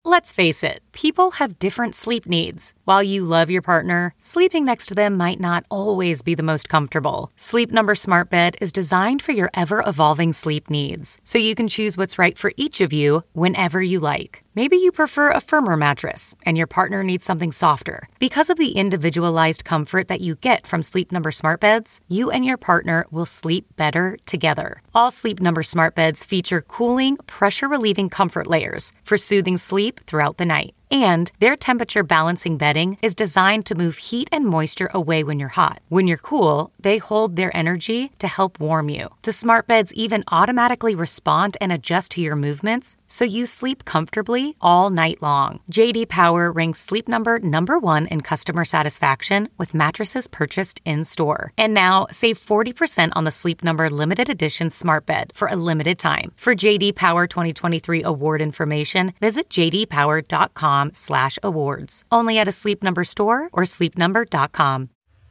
Let's face it, people have different sleep needs. While you love your partner, sleeping next to them might not always be the most comfortable. Sleep Number Smart Bed is designed for your ever-evolving sleep needs, so you can choose what's right for each of you whenever you like. Maybe you prefer a firmer mattress and your partner needs something softer. Because of the individualized comfort that you get from Sleep Number Smart Beds, you and your partner will sleep better together. All Sleep Number Smart Beds feature cooling, pressure-relieving comfort layers for soothing sleep throughout the night. And their temperature balancing bedding is designed to move heat and moisture away when you're hot. When you're cool, they hold their energy to help warm you. The smart beds even automatically respond and adjust to your movements, so you sleep comfortably all night long. JD Power ranks Sleep Number #1 in customer satisfaction with mattresses purchased in-store. And now, save 40% on the Sleep Number limited edition smart bed for a limited time. For JD Power 2023 award information, visit jdpower.com/awards. Only at a Sleep Number store or sleepnumber.com.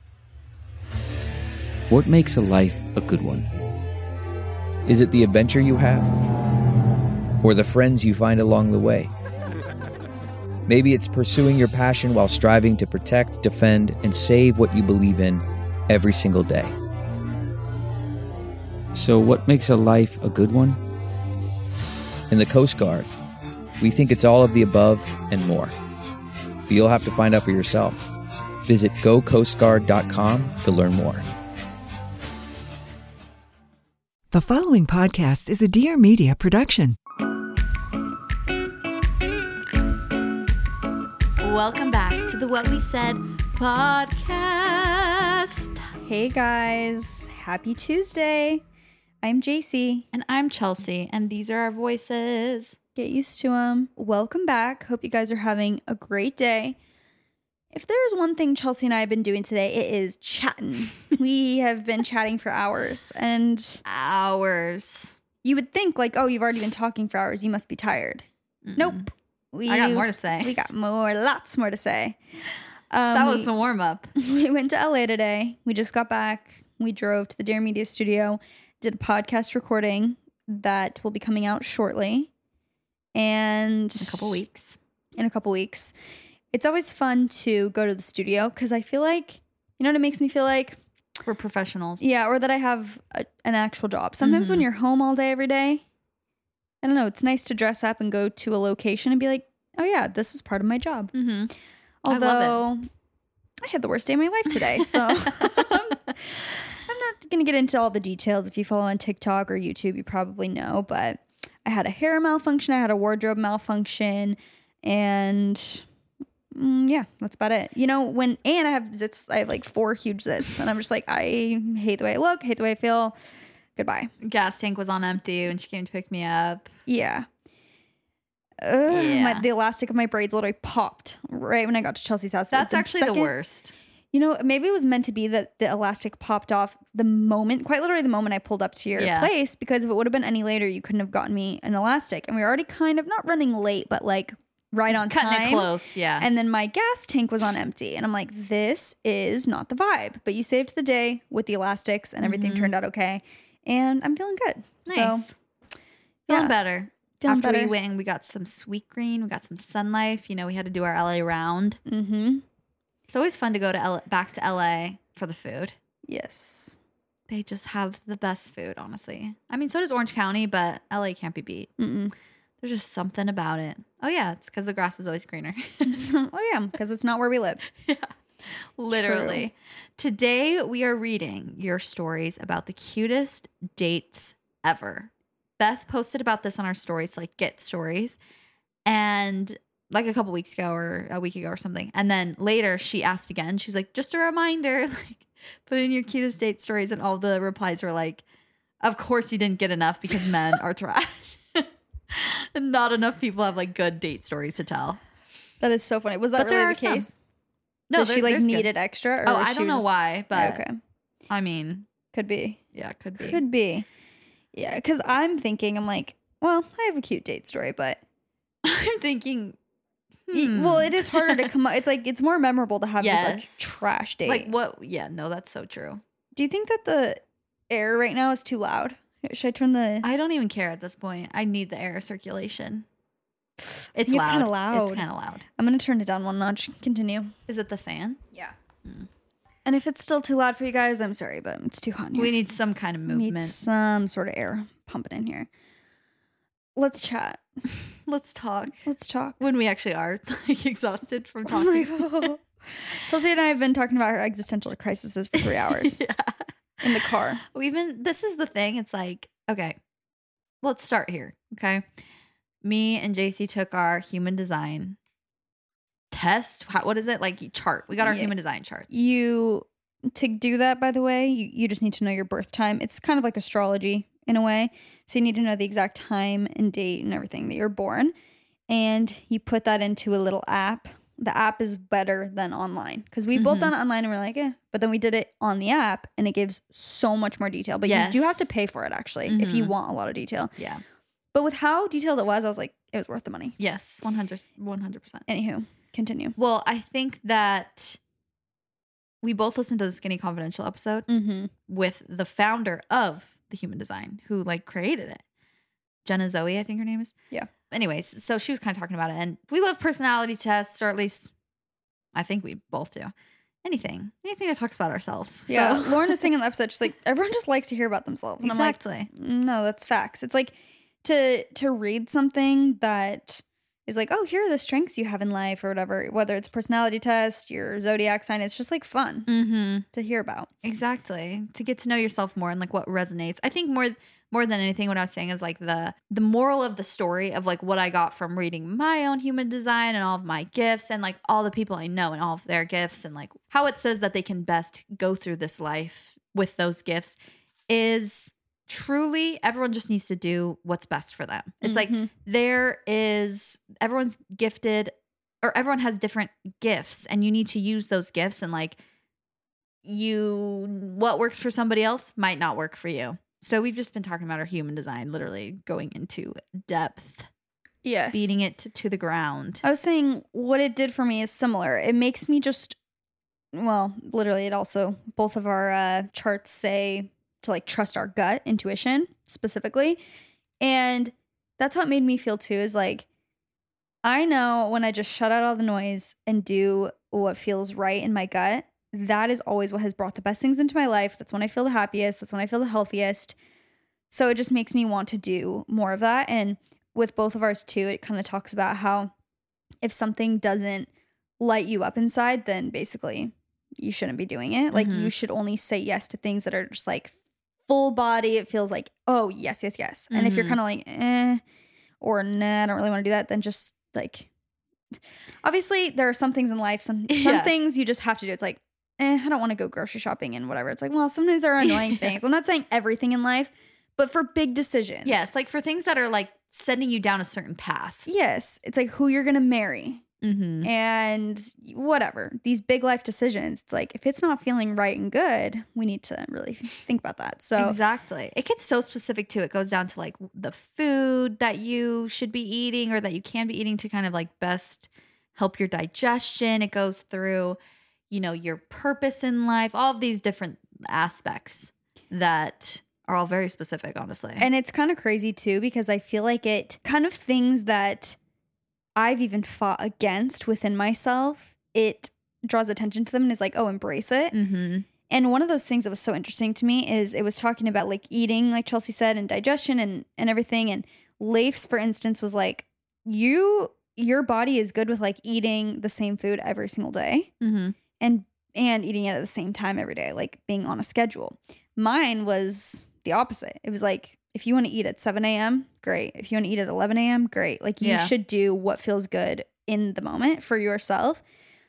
What makes a life a good one? Is it the adventure you have? Or the friends you find along the way? Maybe it's pursuing your passion while striving to protect, defend, and save what you believe in every single day. So what makes a life a good one? In the Coast Guard, we think it's all of the above and more. But you'll have to find out for yourself. Visit gocoastguard.com to learn more. The following podcast is a Dear Media production. Welcome back to the What We Said podcast. Hey guys, happy Tuesday. I'm JC. And I'm Chelsea, and these are our voices. Get used to them. Welcome back. Hope you guys are having a great day. If there's one thing Chelsea and I have been doing today, it is chatting. We have been chatting for hours. And hours. You would think like, oh, you've already been talking for hours. You must be tired. Nope. I got more to say. We got lots more to say. That was the warm-up. We went to LA today. We just got back. We drove to the Dare Media studio, did a podcast recording that will be coming out shortly. And in a couple weeks. It's always fun to go to the studio because I feel like, you know what it makes me feel like? We're professionals. Yeah, or that I have an actual job. Sometimes when you're home all day, every day, I don't know, it's nice to dress up and go to a location and be like, oh yeah, this is part of my job. Mm-hmm. Although I had the worst day of my life today, so I'm not going to get into all the details. If you follow on TikTok or YouTube, you probably know, but I had a hair malfunction, I had a wardrobe malfunction, and yeah, that's about it. You know, and I have zits, I have like 4 huge zits, and I'm just like, I hate the way I look, hate the way I feel. Goodbye. Gas tank was on empty when she came to pick me up. Yeah. The elastic of my braids literally popped right when I got to Chelsea's house. That's actually the worst. You know, maybe it was meant to be that the elastic popped off quite literally the moment I pulled up to your place, because if it would have been any later, you couldn't have gotten me an elastic. And we were already kind of not running late, but like right on time. Cutting it close, yeah. And then my gas tank was on empty. And I'm like, this is not the vibe. But you saved the day with the elastics and everything turned out okay. And I'm feeling good. Nice. So, feeling better. Feeling After better. we went and we got some Sweetgreen, we got some Sun Life. You know, we had to do our LA round. Mm-hmm. It's always fun to go to back to LA for the food. Yes. They just have the best food, honestly. I mean, so does Orange County, but LA can't be beat. Mm-mm. There's just something about it. Oh, yeah. It's because the grass is always greener. Oh, yeah. Because it's not where we live. Yeah. Literally. True. Today, we are reading your stories about the cutest dates ever. Beth posted about this on our stories, like get stories. And like a couple weeks ago or a week ago or something. And then later she asked again. She was like, just a reminder, like put in your cutest date stories. And all the replies were like, of course you didn't get enough because men are trash. And not enough people have like good date stories to tell. That is so funny. Was that really the case? No, did she like needed extra? Or I don't know why, but okay. I mean, could be. Yeah, could be. Could be. Yeah, because I'm like, well, I have a cute date story, but I'm thinking, well, it is harder to come up. It's like, it's more memorable to have this like trash date. Like what? Yeah, no, that's so true. Do you think that the air right now is too loud? Should I turn the... I don't even care at this point. I need the air circulation. It's It's loud. kind of loud. It's kind of loud. I'm going to turn it down one notch. Continue. Is it the fan? Yeah. And if it's still too loud for you guys, I'm sorry, but it's too hot in here. We need some kind of We need movement. some sort of air pumping in here. Let's chat. Let's talk. Let's talk. When we actually are like exhausted from Oh my talking. God. Chelsea and I have been talking about her existential crises for 3 hours in the car. This is the thing. It's like, okay, let's start here. Okay. Me and JC took our human design test. What is it? Like chart. We got our Yeah. human design charts. To do that, by the way, you just need to know your birth time. It's kind of like astrology in a way. So you need to know the exact time and date and everything that you're born. And you put that into a little app. The app is better than online because we both done it online and we're like, but then we did it on the app and it gives so much more detail. But you do have to pay for it actually if you want a lot of detail. Yeah. But with how detailed it was, I was like, it was worth the money. Yes. 100%. Anywho, continue. Well, I think that we both listened to the Skinny Confidential episode with the founder of the human design who like created it. Jenna Zoe, I think her name is. Yeah. Anyways, so she was kind of talking about it, and we love personality tests, or at least I think we both do. Anything that talks about ourselves. Yeah. So. Lauren was saying in the episode, she's like, everyone just likes to hear about themselves. And Exactly. I'm like, no, that's facts. It's like to read something that is like, oh, here are the strengths you have in life or whatever, whether it's a personality test, your zodiac sign, it's just like fun to hear about. Exactly. To get to know yourself more and like what resonates. I think more than anything, what I was saying is like the moral of the story of like what I got from reading my own human design and all of my gifts and like all the people I know and all of their gifts and like how it says that they can best go through this life with those gifts is truly everyone just needs to do what's best for them. It's like everyone's gifted or everyone has different gifts and you need to use those gifts and like what works for somebody else might not work for you. So we've just been talking about our human design, literally going into depth, Yes. beating it to the ground. I was saying what it did for me is similar. It makes me literally it also, both of our charts say to like trust our gut intuition specifically. And that's how it made me feel too, is like, I know when I just shut out all the noise and do what feels right in my gut, that is always what has brought the best things into my life. That's when I feel the happiest. That's when I feel the healthiest. So it just makes me want to do more of that. And with both of ours too, it kind of talks about how if something doesn't light you up inside, then basically you shouldn't be doing it. Like you should only say yes to things that are just like full body. It feels like, oh, yes, yes, yes. And if you're kind of like, or nah, I don't really want to do that, then just like, obviously there are some things in life, some things you just have to do. It's like, I don't want to go grocery shopping and whatever. It's like, well, sometimes there are annoying things. I'm not saying everything in life, but for big decisions. Yes, like for things that are like sending you down a certain path. Yes. It's like who you're going to marry Mm-hmm. and whatever. These big life decisions. It's like if it's not feeling right and good, we need to really think about that. So Exactly. It gets so specific too. It goes down to like the food that you should be eating or that you can be eating to kind of like best help your digestion. It goes through, your purpose in life, all of these different aspects that are all very specific, honestly. And it's kind of crazy too, because I feel like it kind of things that I've even fought against within myself, it draws attention to them and is like, oh, embrace it. Mm-hmm. And one of those things that was so interesting to me is it was talking about like eating, like Chelsea said, and digestion and everything. And Leif's, for instance, was like, your body is good with like eating the same food every single day Mm-hmm. and eating it at the same time every day, like being on a schedule. Mine was the opposite. It was like, if you want to eat at 7 a.m., great. If you want to eat at 11 a.m., great. Like you should do what feels good in the moment for yourself.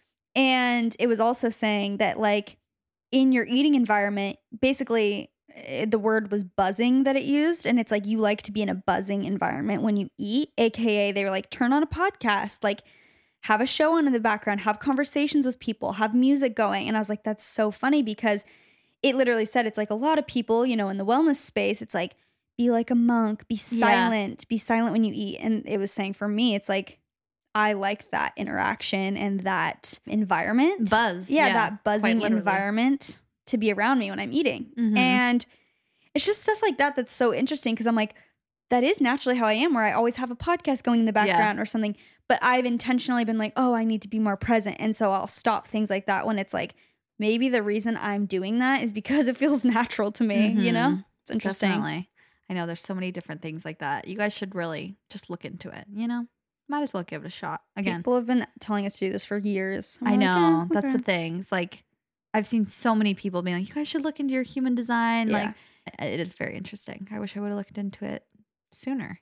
And it was also saying that like in your eating environment, basically the word was buzzing that it used. And it's like you like to be in a buzzing environment when you eat, AKA they were like, turn on a podcast, like have a show on in the background, have conversations with people, have music going. And I was like, that's so funny because it literally said it's like a lot of people, in the wellness space, it's like, be like a monk, be silent when you eat. And it was saying for me, it's like, I liked that interaction and that environment. Buzz. Yeah, that buzzing quite literally. environment to be around me when I'm eating. Mhm. And it's just stuff like that that's so interesting because I'm like, that is naturally how I am, where I always have a podcast going in the background or something. But I've intentionally been like, oh, I need to be more present. And so I'll stop things like that when it's like, maybe the reason I'm doing that is because it feels natural to me, you know? It's interesting. Definitely. I know there's so many different things like that. You guys should really just look into it, you know? Might as well give it a shot. Again, People have been telling us to do this for years. I know. That's okay. the thing. It's like, I've seen so many people being like, you guys should look into your human design. Yeah. Like, it is very interesting. I wish I would have looked into it sooner.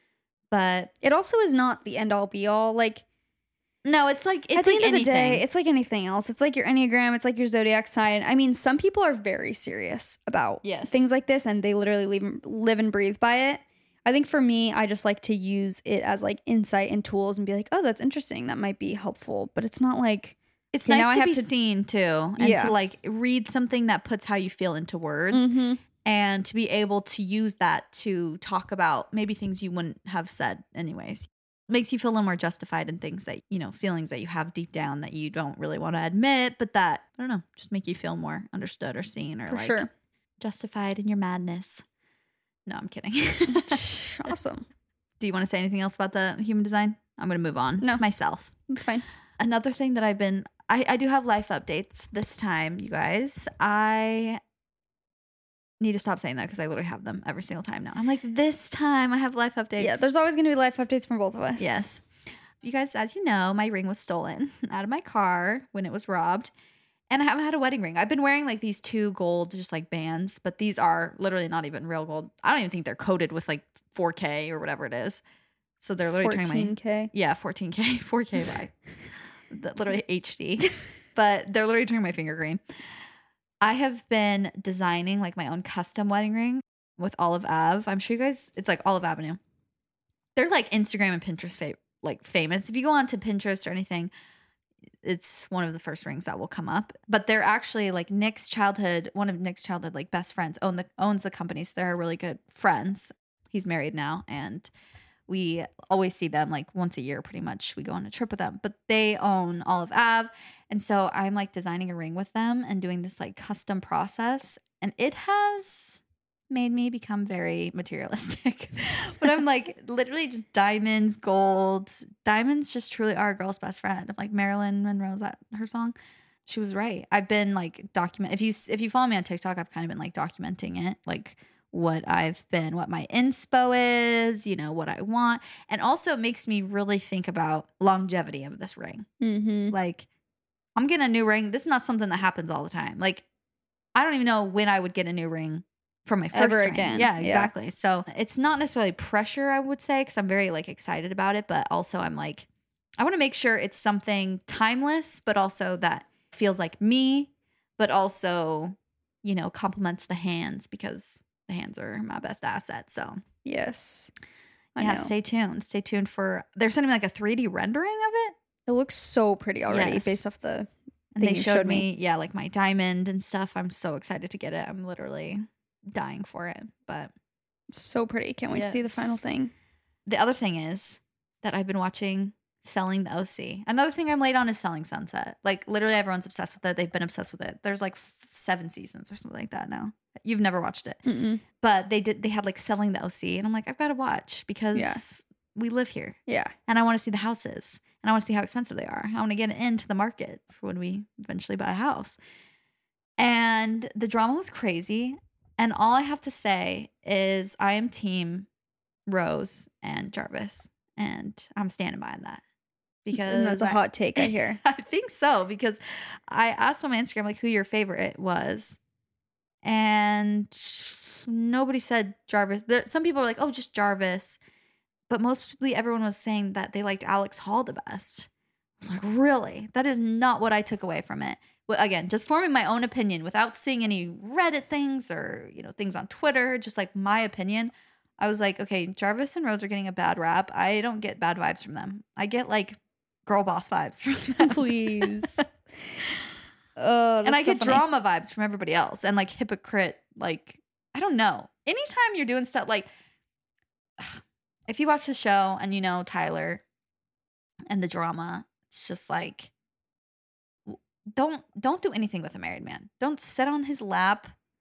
But It also is not the end all be all. Like, no, it's like, it's at the like end of the anything. day, it's like anything else. It's like your Enneagram. It's like your zodiac sign. I mean, some people are very serious about Yes. things like this and they literally live and breathe by it. I think for me, I just like to use it as like insight and tools and be like, oh, that's interesting. That might be helpful. But it's not like, It's okay, now nice I to have be to- seen too, and Yeah. to like read something that puts how you feel into words, and to be able to use that to talk about maybe things you wouldn't have said anyways. Makes you feel a little more justified in things that, you know, feelings that you have deep down that you don't really want to admit, but that, I don't know, just make you feel more understood or seen or for like sure. justified in your madness. No, I'm kidding. Awesome. Do you want to say anything else about the human design? I'm going to move on No. to myself. That's fine. Another thing that I do have life updates this time, you guys. I need to stop saying that because I literally have them every single time now. I'm like, this time I have life updates. Yeah, there's always going to be life updates from both of us. Yes. You guys, as you know, my ring was stolen out of my car when it was robbed. And I haven't had a wedding ring. I've been wearing like these 2 gold just like bands, but these are literally not even real gold. I don't even think they're coated with like 4K or whatever it is. So they're literally turning my 14K. Yeah, 14K, 4K by literally HD. But they're literally turning my finger green. I have been designing like my own custom wedding ring with Olive Ave. I'm sure you guys, it's like Olive Avenue. They're like Instagram and Pinterest famous. If you go onto Pinterest or anything, it's one of the first rings that will come up. But they're actually like one of Nick's childhood like best friends owns the company. So they're really good friends. He's married now, and we always see them like once a year pretty much. We go on a trip with them, but they own Olive Ave. And so I'm like designing a ring with them and doing this like custom process. And it has made me become very materialistic. But I'm like literally just diamonds, gold. Diamonds just truly are a girl's best friend. I'm like Marilyn Monroe's that her song. She was right. I've been like if you follow me on TikTok, I've kind of been like documenting it, like what my inspo is, you know, what I want. And also it makes me really think about longevity of this ring. Mm-hmm. Like, I'm getting a new ring. This is not something that happens all the time. Like, I don't even know when I would get a new ring for my first Ever ring. again. Yeah, Yeah. exactly. So it's not necessarily pressure, I would say, because I'm very like excited about it. But also I'm like, I want to make sure it's something timeless, but also that feels like me, but also, you know, complements the hands because the hands are my best asset. So Yes. yeah, I know. stay tuned. Stay tuned for, they're sending me like a 3D rendering of it. It looks so pretty already Yes. based off the And thing they you showed me, yeah, like my diamond and stuff. I'm so excited to get it. I'm literally dying for it. But It's so pretty. Can't wait to see the Yes. final thing. the other thing is that I've been watching Selling the OC. Another thing I'm late on is Selling Sunset. Like literally everyone's obsessed with it. They've been obsessed with it. There's like 7 seasons or something like that now. You've never watched it. Mm-mm. But they had like Selling the OC. And I'm like, I've got to watch because Yeah. we live here. Yeah. And I want to see the houses. And I want to see how expensive they are. I want to get into the market for when we eventually buy a house. And the drama was crazy. And all I have to say is I am team Rose and Jarvis. And I'm standing by that. Because And that's a hot take, I hear. I think so. Because I asked on my Instagram like who your favorite was. And nobody said Jarvis. Some people were like, oh, just Jarvis. But mostly everyone was saying that they liked Alex Hall the best. I was like, really? That is not what I took away from it. Well, again, just forming my own opinion without seeing any Reddit things or, you know, things on Twitter, just like my opinion. I was like, okay, Jarvis and Rose are getting a bad rap. I don't get bad vibes from them. I get like girl boss vibes from them. Please. Oh, And I so get funny. drama vibes from everybody else and like hypocrite, like, I don't know. Anytime you're doing stuff like, if you watch the show and you know Tyler and the drama, it's just like, don't do anything with a married man. Don't sit on his lap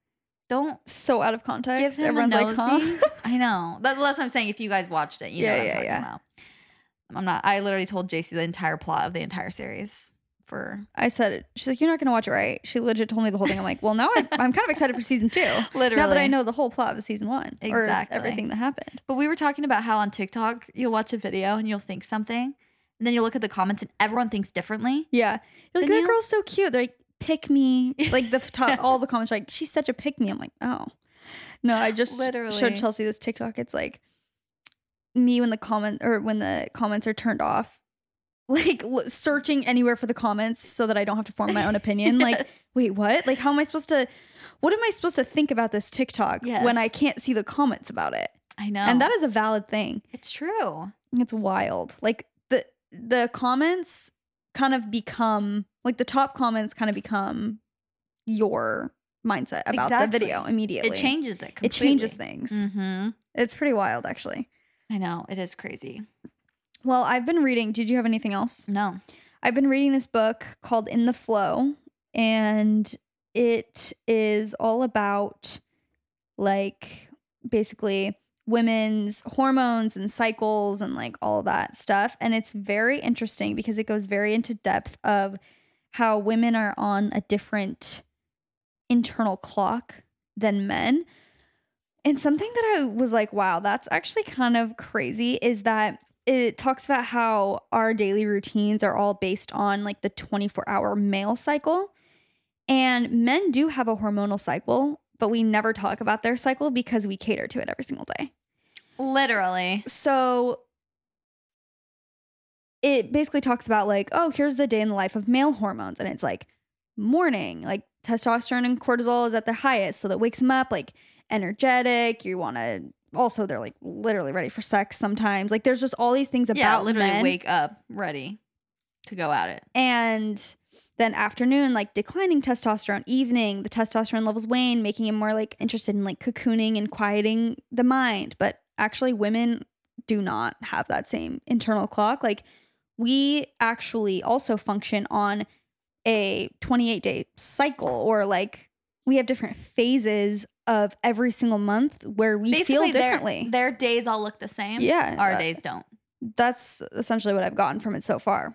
Don't So out of context. give him Everyone's a like, nosy. huh? I know. That's what I'm saying. If you guys watched it, you know what I'm talking about. I'm not. I literally told JC the entire plot of the entire series. I said it. She's like, you're not going to watch it, right? She legit told me the whole thing. I'm like, well, now I'm kind of excited for season 2. Literally. Now that I know the whole plot of the season 1. Exactly. Or everything that happened. But we were talking about how on TikTok, you'll watch a video and you'll think something. And then you'll look at the comments and everyone thinks differently. Yeah. You're like, Then that girl's so cute. They're like, pick me. Like the top, all the comments are like, she's such a pick me. I'm like, oh. No, I just Literally. showed Chelsea this TikTok. It's like me when the comments are turned off. Like searching anywhere for the comments so that I don't have to form my own opinion. Yes. Like, wait, what? Like, what am I supposed to think about this TikTok when I can't see the comments about it? I know. And that is a valid thing. It's true. It's wild. Like the comments kind of become, like the top comments kind of become your mindset about the video immediately. It changes it completely. It changes things. Mm-hmm. It's pretty wild, actually. I know. It is crazy. Well, I've been reading. Did you have anything else? No. I've been reading this book called In the Flow, and it is all about, like, basically women's hormones and cycles and, like, all of that stuff. And it's very interesting because it goes very into depth of how women are on a different internal clock than men. And something that I was like, wow, that's actually kind of crazy, is that it talks about how our daily routines are all based on like the 24-hour male cycle. And men do have a hormonal cycle, but we never talk about their cycle because we cater to it every single day. Literally. So it basically talks about like, oh, here's the day in the life of male hormones. And it's like morning, like testosterone and cortisol is at their highest. So that wakes them up like energetic. You want to... Also, they're like literally ready for sex sometimes. Like there's just all these things about literally men. Wake up ready to go at it. And then afternoon, like declining testosterone. Evening, the testosterone levels wane, making him more like interested in like cocooning and quieting the mind. But actually women do not have that same internal clock. Like we actually also function on a 28-day cycle, or like we have different phases of every single month where we Basically, feel differently. Their days all look the same. Yeah. Our days don't. That's essentially what I've gotten from it so far.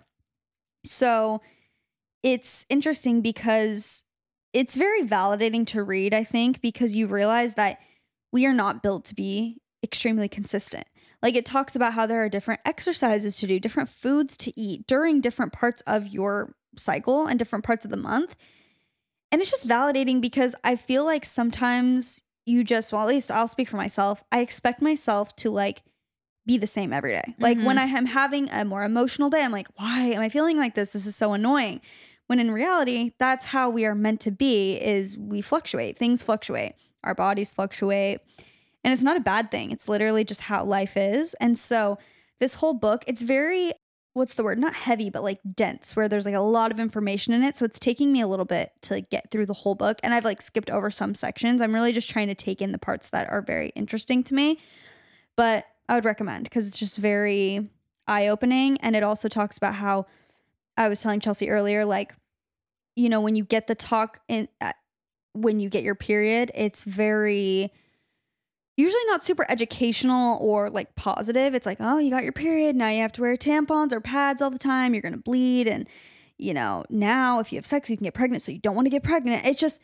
So it's interesting because it's very validating to read, I think, because you realize that we are not built to be extremely consistent. Like it talks about how there are different exercises to do, different foods to eat during different parts of your cycle and different parts of the month. And it's just validating because I feel like sometimes well, at least I'll speak for myself. I expect myself to like be the same every day. Like when I am having a more emotional day, I'm like, why am I feeling like this? This is so annoying. When in reality, that's how we are meant to be, is we fluctuate. Things fluctuate. Our bodies fluctuate. And it's not a bad thing. It's literally just how life is. And so this whole book, it's very... what's the word? Not heavy, but like dense, where there's like a lot of information in it. So it's taking me a little bit to like get through the whole book. And I've like skipped over some sections. I'm really just trying to take in the parts that are very interesting to me. But I would recommend because it's just very eye-opening. And it also talks about how I was telling Chelsea earlier, like, you know, when you get the talk in, when you get your period, it's very... usually not super educational or like positive. It's like, oh, you got your period. Now you have to wear tampons or pads all the time. You're going to bleed. And, you know, now if you have sex, you can get pregnant. So you don't want to get pregnant.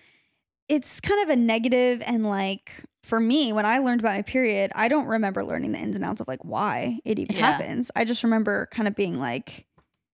It's kind of a negative. And like, for me, when I learned about my period, I don't remember learning the ins and outs of like why it even happens. I just remember kind of being like,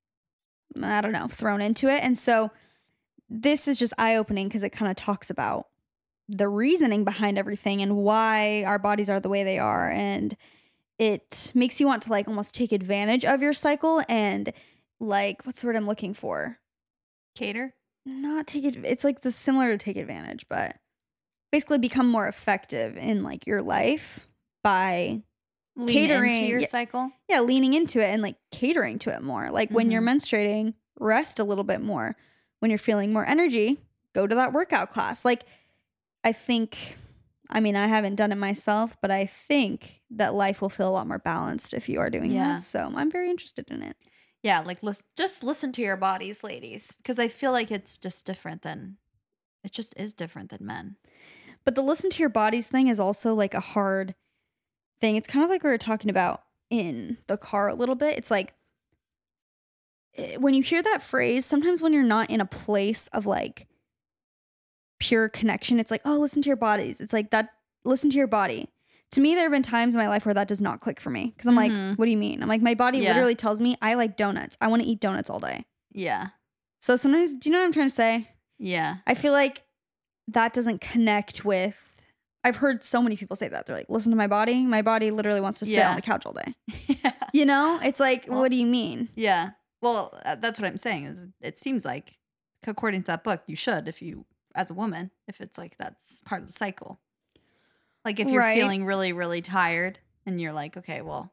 I don't know, thrown into it. And so this is just eye-opening because it kind of talks about the reasoning behind everything and why our bodies are the way they are. And it makes you want to like almost take advantage of your cycle and like, what's the word I'm looking for? Cater? Not take it. It's like the similar to take advantage, but basically become more effective in like your life by catering into your cycle. Yeah. Leaning into it and like catering to it more. Like when you're menstruating, rest a little bit more. When you're feeling more energy, go to that workout class. Like, I think, I mean, I haven't done it myself, but I think that life will feel a lot more balanced if you are doing that. So I'm very interested in it. Yeah, like just listen to your bodies, ladies, because I feel like it just is different than men. But the listen to your bodies thing is also like a hard thing. It's kind of like we were talking about in the car a little bit. It's like when you hear that phrase, sometimes when you're not in a place of like pure connection, it's like, oh, listen to your bodies. It's like that, listen to your body. To me, there have been times in my life where that does not click for me because I'm like, what do you mean? I'm like, my body literally tells me I like donuts. I want to eat donuts all day. Yeah. So sometimes, do you know what I'm trying to say? Yeah. I feel like that doesn't connect with, I've heard so many people say that. They're like, listen to my body. My body literally wants to sit on the couch all day. Yeah. You know? It's like, well, what do you mean? Yeah. Well, that's what I'm saying. Is it seems like, according to that book, you should, if you, as a woman, if it's like that's part of the cycle. Like if you're feeling really, really tired and you're like, okay, well,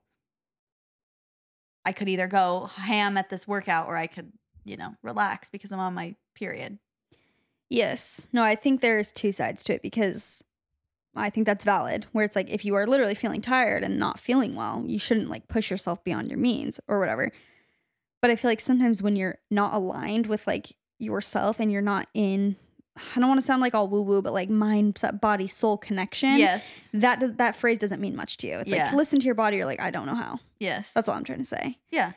I could either go ham at this workout or I could, relax because I'm on my period. Yes. No, I think there's two sides to it because I think that's valid. Where it's like if you are literally feeling tired and not feeling well, you shouldn't like push yourself beyond your means or whatever. But I feel like sometimes when you're not aligned with like yourself and you're not in, I don't want to sound like all woo-woo, but like mind, body, soul connection. Yes. That phrase doesn't mean much to you. It's like, listen to your body. You're like, I don't know how. Yes. That's all I'm trying to say. Yeah.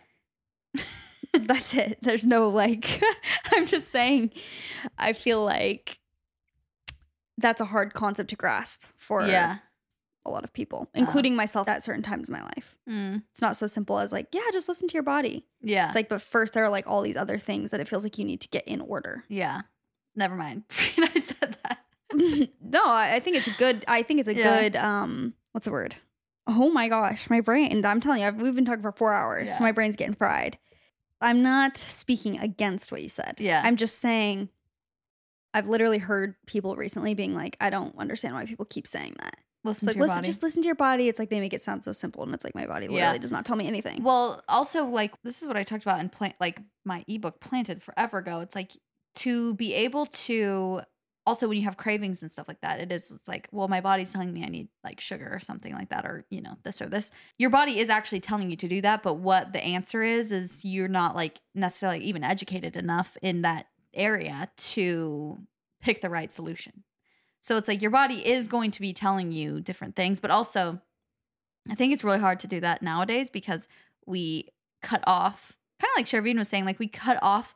That's it. There's no like, I'm just saying, I feel like that's a hard concept to grasp for a lot of people, including myself at certain times in my life. It's not so simple as like, yeah, just listen to your body. Yeah. It's like, but first there are like all these other things that it feels like you need to get in order. Yeah. Never mind. I said that. No, I think it's a good, good, what's the word? Oh my gosh, my brain. I'm telling you, we've been talking for 4 hours. So my brain's getting fried. I'm not speaking against what you said. Yeah. I'm just saying, I've literally heard people recently being like, I don't understand why people keep saying that. Listen to your body. Just listen to your body. It's like they make it sound so simple, and it's like my body literally does not tell me anything. Well, also like this is what I talked about in like my ebook Planted forever ago. It's like to be able to also when you have cravings and stuff like that, it's like, well, my body's telling me I need like sugar or something like that, or this or this. Your body is actually telling you to do that, but what the answer is you're not like necessarily even educated enough in that area to pick the right solution. So it's like your body is going to be telling you different things, but also I think it's really hard to do that nowadays because we cut off, kind of like Shervine was saying, like we cut off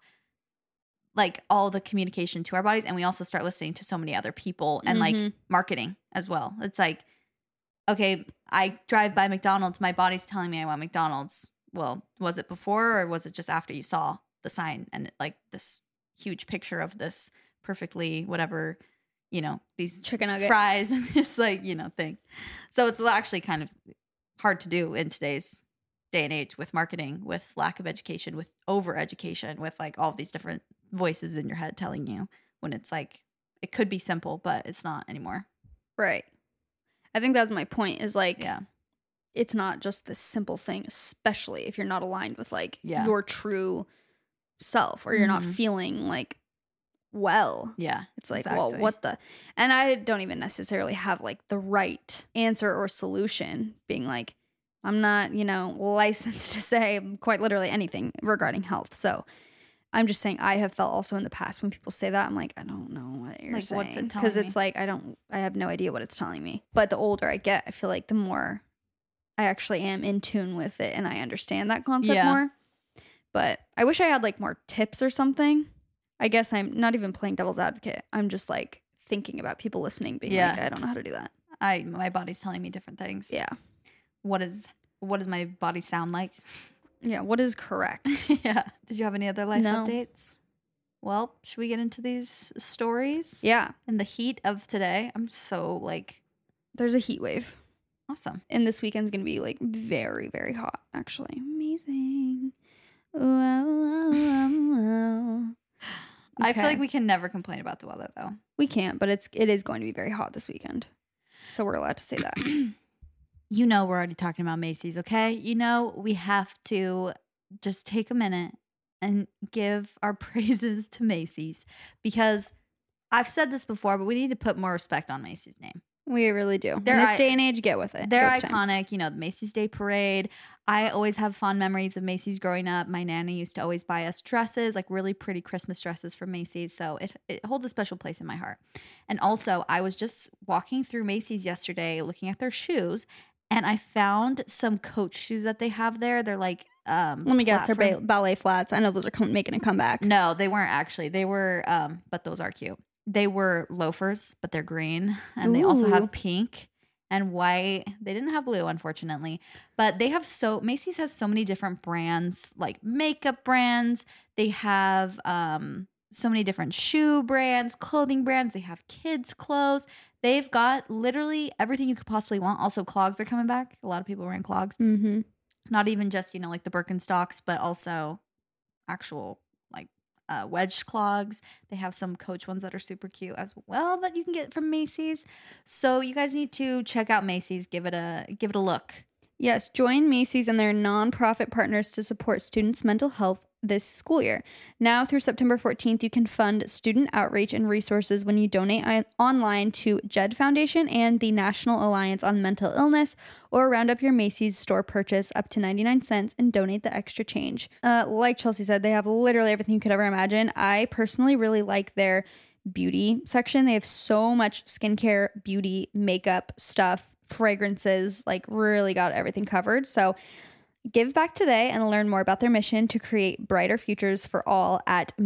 like all the communication to our bodies, and we also start listening to so many other people and like marketing as well. It's like, okay, I drive by McDonald's, my body's telling me I want McDonald's. Well, was it before or was it just after you saw the sign and like this huge picture of this perfectly whatever, these chicken nugget fries and this like, thing. So it's actually kind of hard to do in today's day and age with marketing, with lack of education, with over education, with like all of these different voices in your head telling you when it's like, it could be simple, but it's not anymore. Right. I think that's my point is like, it's not just this simple thing, especially if you're not aligned with like your true self or you're not feeling like well. Yeah. It's like, well, what the, and I don't even necessarily have like the right answer or solution being like, I'm not, licensed to say quite literally anything regarding health. So I'm just saying I have felt also in the past when people say that, I'm like, I don't know what you're saying. What's it telling me? Because it's like, I have no idea what it's telling me. But the older I get, I feel like the more I actually am in tune with it and I understand that concept more. But I wish I had like more tips or something. I guess I'm not even playing devil's advocate. I'm just like thinking about people listening being like, I don't know how to do that. My body's telling me different things. Yeah. What does my body sound like? Yeah, what is correct? Yeah. Did you have any other life updates? Well, should we get into these stories? Yeah. In the heat of today, I'm so like... There's a heat wave. Awesome. And this weekend's going to be like very, very hot, actually. Amazing. Wow. I feel like we can never complain about the weather, though. We can't, but it is going to be very hot this weekend. So we're allowed to say that. We're already talking about Macy's, okay? We have to just take a minute and give our praises to Macy's because I've said this before, but we need to put more respect on Macy's name. We really do. They're In this day and age, get with it. They're Go with times. iconic. You know, the Macy's Day Parade. I always have fond memories of Macy's growing up. My nanny used to always buy us dresses, like really pretty Christmas dresses from Macy's. So it holds a special place in my heart. And also, I was just walking through Macy's yesterday looking at their shoes, and I found some Coach shoes that they have there. They're like, Let me guess, they're ballet flats. I know those are making a comeback. No, they weren't actually. They were, but those are cute. They were loafers, but they're green. And they also Ooh. have pink and white. They didn't have blue, unfortunately. But they have Macy's has so many different brands, like makeup brands. They have so many different shoe brands, clothing brands. They have kids' clothes. They've got literally everything you could possibly want. Also, clogs are coming back. A lot of people wearing clogs. Mm-hmm. Not even just, like the Birkenstocks, but also actual like wedge clogs. They have some Coach ones that are super cute as well that you can get from Macy's. So you guys need to check out Macy's. Give it a look. Yes, join Macy's and their nonprofit partners to support students' mental health this school year. Now through September 14th, you can fund student outreach and resources when you donate online to JED Foundation and the National Alliance on Mental Illness, or round up your Macy's store purchase up to 99 cents and donate the extra change. Like Chelsea said, they have literally everything you could ever imagine. I personally really like their beauty section. They have so much skincare, beauty, makeup stuff, fragrances, like really got everything covered. So give back today and learn more about their mission to create brighter futures for all at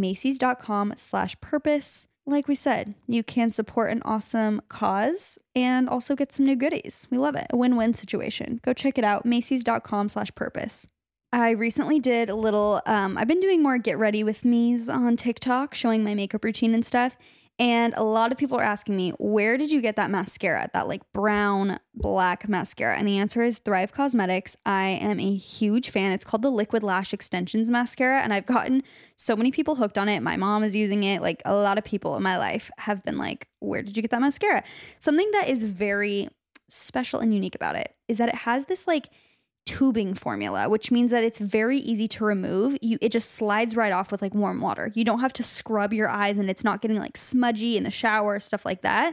macys.com/purpose. Like we said, you can support an awesome cause and also get some new goodies. We love it. A win-win situation. Go check it out, macys.com/purpose. I recently did a little, I've been doing more get ready with me's on TikTok, showing my makeup routine and stuff. And a lot of people are asking me, where did you get that mascara? That like brown, black mascara? And the answer is Thrive Causemetics. I am a huge fan. It's called the Liquid Lash Extensions Mascara. And I've gotten so many people hooked on it. My mom is using it. Like a lot of people in my life have been like, where did you get that mascara? Something that is very special and unique about it is that it has this like tubing formula, which means that it's very easy to remove. It just slides right off with like warm water. You don't have to scrub your eyes and it's not getting like smudgy in the shower, stuff like that.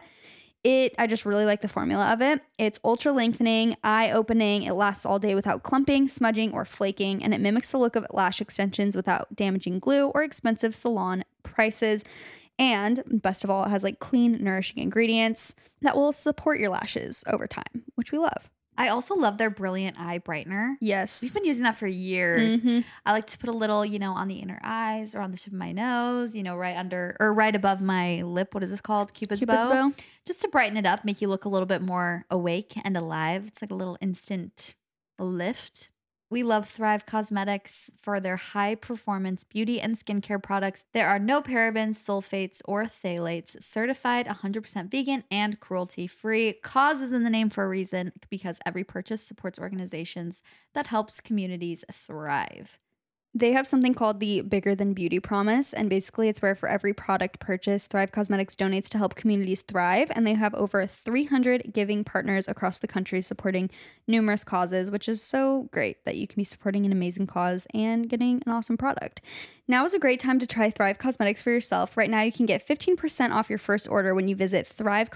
I just really like the formula of it. It's ultra lengthening, eye opening. It lasts all day without clumping, smudging, or flaking, and it mimics the look of lash extensions without damaging glue or expensive salon prices. And best of all, it has like clean, nourishing ingredients that will support your lashes over time, which we love. I also love their Brilliant Eye Brightener. Yes. We've been using that for years. Mm-hmm. I like to put a little, on the inner eyes or on the tip of my nose, right under or right above my lip. What is this called? Cupid's bow. Just to brighten it up, make you look a little bit more awake and alive. It's like a little instant lift. We love Thrive Causemetics for their high-performance beauty and skincare products. There are no parabens, sulfates, or phthalates. Certified 100% vegan and cruelty-free. Cause is in the name for a reason, because every purchase supports organizations that helps communities thrive. They have something called the Bigger Than Beauty Promise, and basically it's where for every product purchase, Thrive Causemetics donates to help communities thrive, and they have over 300 giving partners across the country supporting numerous causes, which is so great that you can be supporting an amazing cause and getting an awesome product. Now is a great time to try Thrive Causemetics for yourself. Right now you can get 15% off your first order when you visit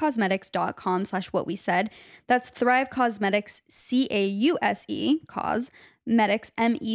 thrivecausemetics.com/whatwesaid. That's Thrive Causemetics, CAUSE, cause, Medics,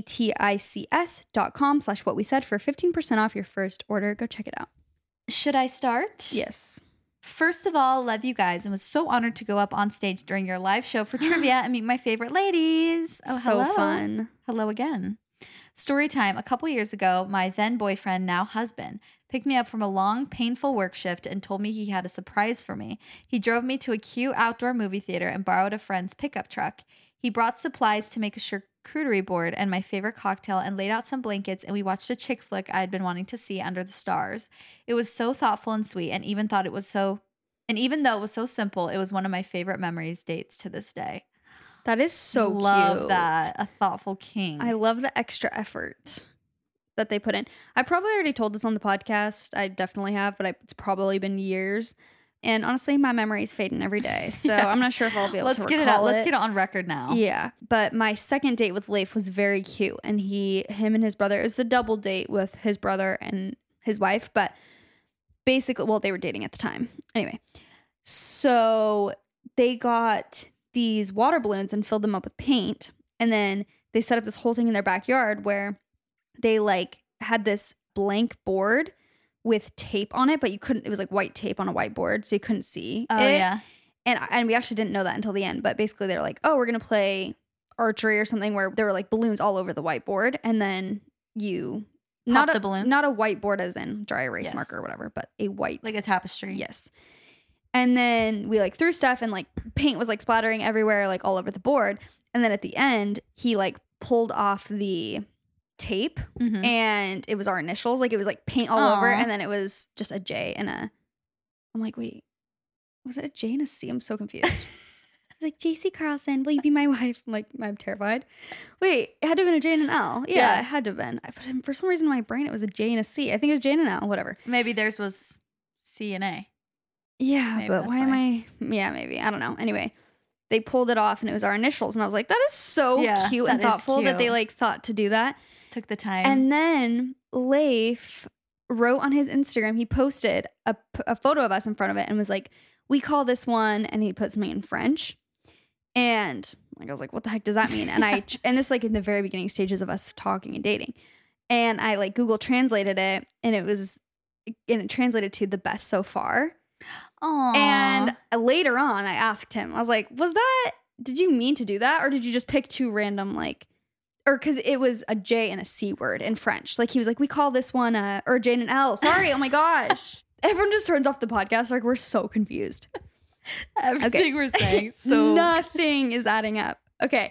METICS.com/whatwesaid for 15% off your first order. Go check it out. Should I start? Yes. First of all, love you guys and was so honored to go up on stage during your live show for trivia and meet my favorite ladies. Oh, so hello. fun. Hello again. Story time. A couple years ago, my then boyfriend, now husband, picked me up from a long, painful work shift and told me he had a surprise for me. He drove me to a cute outdoor movie theater and borrowed a friend's pickup truck. He brought supplies to make a charcuterie board and my favorite cocktail and laid out some blankets, and we watched a chick flick I had been wanting to see under the stars. It was so thoughtful and sweet, and even though it was so simple, it was one of my favorite memories dates to this day. That is so cute. Love that. A thoughtful king. I love the extra effort that they put in. I probably already told this on the podcast. I definitely have, but it's probably been years. And honestly, my memory's fading every day. So yeah. I'm not sure if I'll be able to recall it. Let's get it on record now. Yeah. But my second date with Leif was very cute. And him and his brother, it was a double date with his brother and his wife. But basically, well, they were dating at the time. Anyway. So they got these water balloons and filled them up with paint. And then they set up this whole thing in their backyard where they like had this blank board with tape on it, but you couldn't, it was like white tape on a whiteboard, so you couldn't see Oh, it. yeah. And we actually didn't know that until the end, but basically they were like, oh, we're going to play archery or something where there were like balloons all over the whiteboard. And then you, Pop the balloons? not a whiteboard as in dry erase Yes. marker or whatever, but a white. Like a tapestry. Yes. And then we like threw stuff and like paint was like splattering everywhere, like all over the board. And then at the end, he like pulled off the tape Mhm. and it was our initials. Like it was like paint all Aw. over. And then it was just a J and a, I'm like, wait, was it a J and a C? I'm so confused. I was like, JC Carlson, will you be my wife? I'm like, I'm terrified. Wait, it had to have been a J and an L. Yeah, Yeah. it had to have been. But for some reason in my brain, it was a J and a C. I think it was J and an L, whatever. Maybe theirs was C and A. Yeah, Maybe but that's why am why. Yeah, maybe. I don't know. Anyway, they pulled it off and it was our initials. And I was like, that is so Yeah, cute and that is thoughtful that they cute. like thought to do that. Took the time. And then Leif wrote on his Instagram, he posted a photo of us in front of it and was like, we call this one, and he put something in French. And like I was like, what the heck does that mean? And and this like in the very beginning stages of us talking and dating. And I like Google translated it and it translated to the best so far. Aww. And later on, I asked him, I was like, did you mean to do that? Or did you just pick two random, like, or because it was a J and a C word in French. Like, he was like, we call this one or J and an L. Sorry. Oh my gosh. Everyone just turns off the podcast. Like, we're so confused. everything we're saying. So Nothing is adding up. Okay.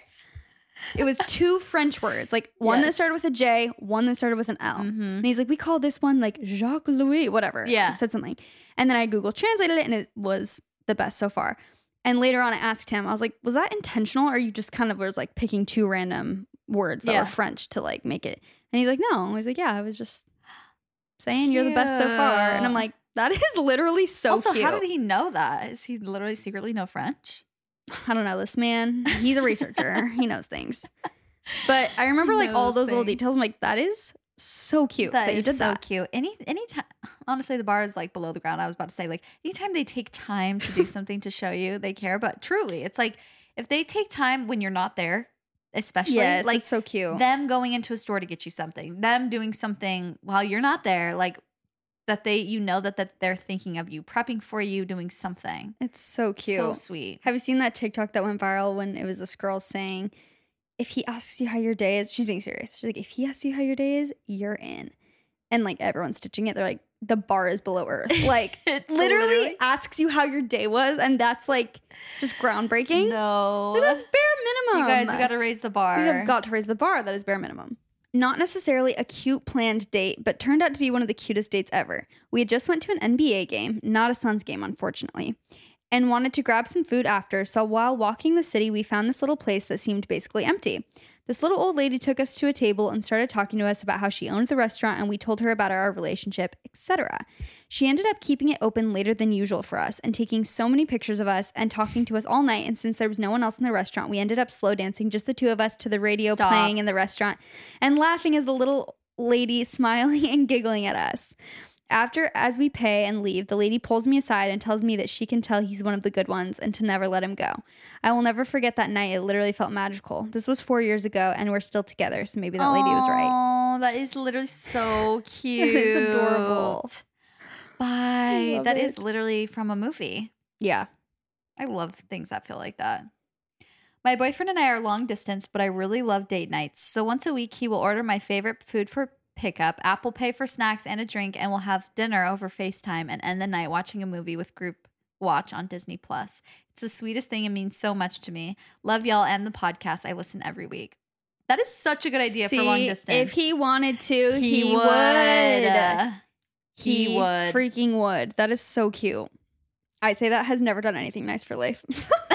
It was two French words, like one that Yes. started with a J, one that started with an L. Mhm. And he's like, we call this one like Jacques Louis, whatever. Yeah. He said something. And then I Google translated it and it was the best so far. And later on I asked him, I was like, was that intentional or you just kind of was like picking two random words that Yeah. were French to like make it? And he's like, no. He's like, yeah, I was just saying you're the best so far. And I'm Cute. like, that is literally so also, cute. how did he know that? Is he literally secretly know French? I don't know, this man, he's a researcher. He knows things. But I remember He like all knows those little things. details. I'm like, that is so cute that, you is did so that. cute. Anytime, honestly, the bar is like below the ground. I was about to say, like, anytime they take time to do something to show you they care, but truly, it's like if they take time when you're not there, especially Yes, like it's so cute. them going into a store to get you something, them doing something while you're not there, like that that they're thinking of you, prepping for you, doing something. It's so cute. So sweet. Have you seen that TikTok that went viral when it was this girl saying, if he asks you how your day is, she's being serious. She's like, if he asks you how your day is, you're in. And like everyone's stitching it. They're like, the bar is below earth. Like It's literally asks you how your day was. And that's like just groundbreaking. No, That's bare minimum. you guys, we got to raise the bar. We have got to raise the bar. That is bare minimum. Not necessarily a cute planned date, but turned out to be one of the cutest dates ever. We had just went to an NBA game, not a Suns game, unfortunately, and wanted to grab some food after, so while walking the city, we found this little place that seemed basically empty. This little old lady took us to a table and started talking to us about how she owned the restaurant, and we told her about our relationship, etc. She ended up keeping it open later than usual for us and taking so many pictures of us and talking to us all night, and since there was no one else in the restaurant, we ended up slow dancing, just the two of us, to the radio Stop. playing in the restaurant and laughing as the little lady smiling and giggling at us. As we pay and leave, the lady pulls me aside and tells me that she can tell he's one of the good ones and to never let him go. I will never forget that night. It literally felt magical. This was 4 years ago and we're still together, so maybe that lady was right. Oh, that is literally so cute. It's adorable. Bye. love That it. is literally from a movie. Yeah. I love things that feel like that. My boyfriend and I are long distance, but I really love date nights. So once a week, he will order my favorite food for pickup, Apple Pay for snacks and a drink, and we'll have dinner over FaceTime and end the night watching a movie with Group Watch on Disney Plus. It's the sweetest thing and means so much to me. Love y'all and the podcast. I listen every week. That is such a good idea for long distance. If he wanted to, he would. He would. Freaking would. That is so cute. I say that has never done anything nice for Leif.